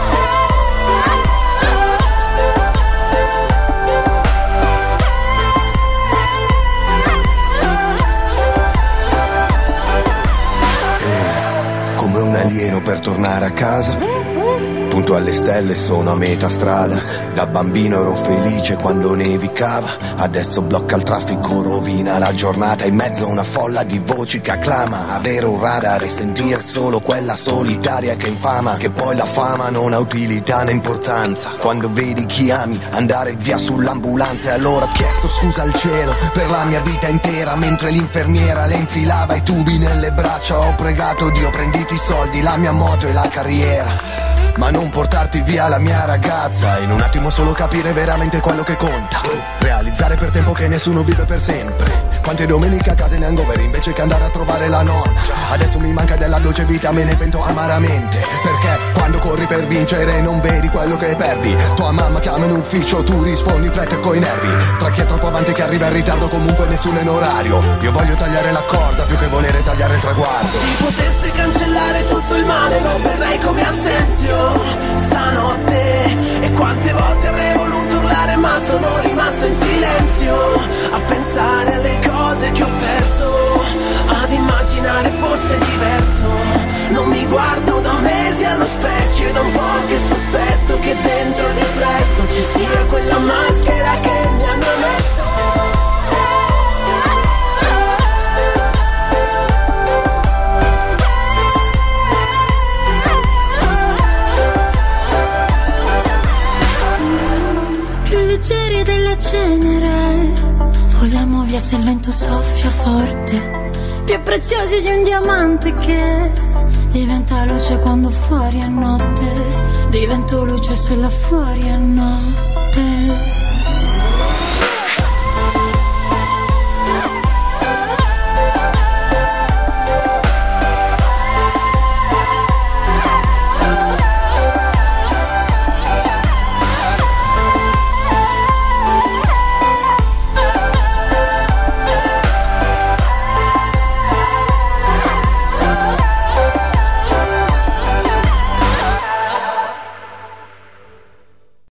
Come un alieno per tornare a casa. Punto alle stelle, sono a metà strada. Da bambino ero felice quando nevicava. Adesso blocca il traffico, rovina la giornata. In mezzo a una folla di voci che acclama. Avere un radar e sentire solo quella solitaria che infama. Che poi la fama non ha utilità né importanza. Quando vedi chi ami andare via sull'ambulanza. E allora ho chiesto scusa al cielo per la mia vita intera. Mentre l'infermiera le infilava i tubi nelle braccia. Ho pregato Dio, prenditi i soldi, la mia moto e la carriera, ma non portarti via la mia ragazza. In un attimo solo capire veramente quello che conta. Realizzare per tempo che nessuno vive per sempre. Quante domeniche a casa in hangover invece che andare a trovare la nonna. Adesso mi manca della dolce vita, me ne pento amaramente. Perché quando corri per vincere non vedi quello che perdi. Tua mamma chiama in ufficio, tu rispondi in fretta e coi nervi. Tra chi è troppo avanti e chi arriva in ritardo, comunque nessuno è in orario. Io voglio tagliare la corda più che volere tagliare il traguardo. Si potesse cancellare tutto il male lo vorrei come Assenzio stanotte. E quante volte avrei voluto urlare ma sono rimasto in silenzio a pensare alle cose che ho perso, ad immaginare fosse diverso. Non mi guardo da mesi allo specchio e da un po' che sospetto che dentro il riflesso ci sia quella maschera che mi hanno messo. foglia se il vento soffia forte, più preziosi di un diamante che diventa luce quando fuori è notte, divento luce se là fuori è notte.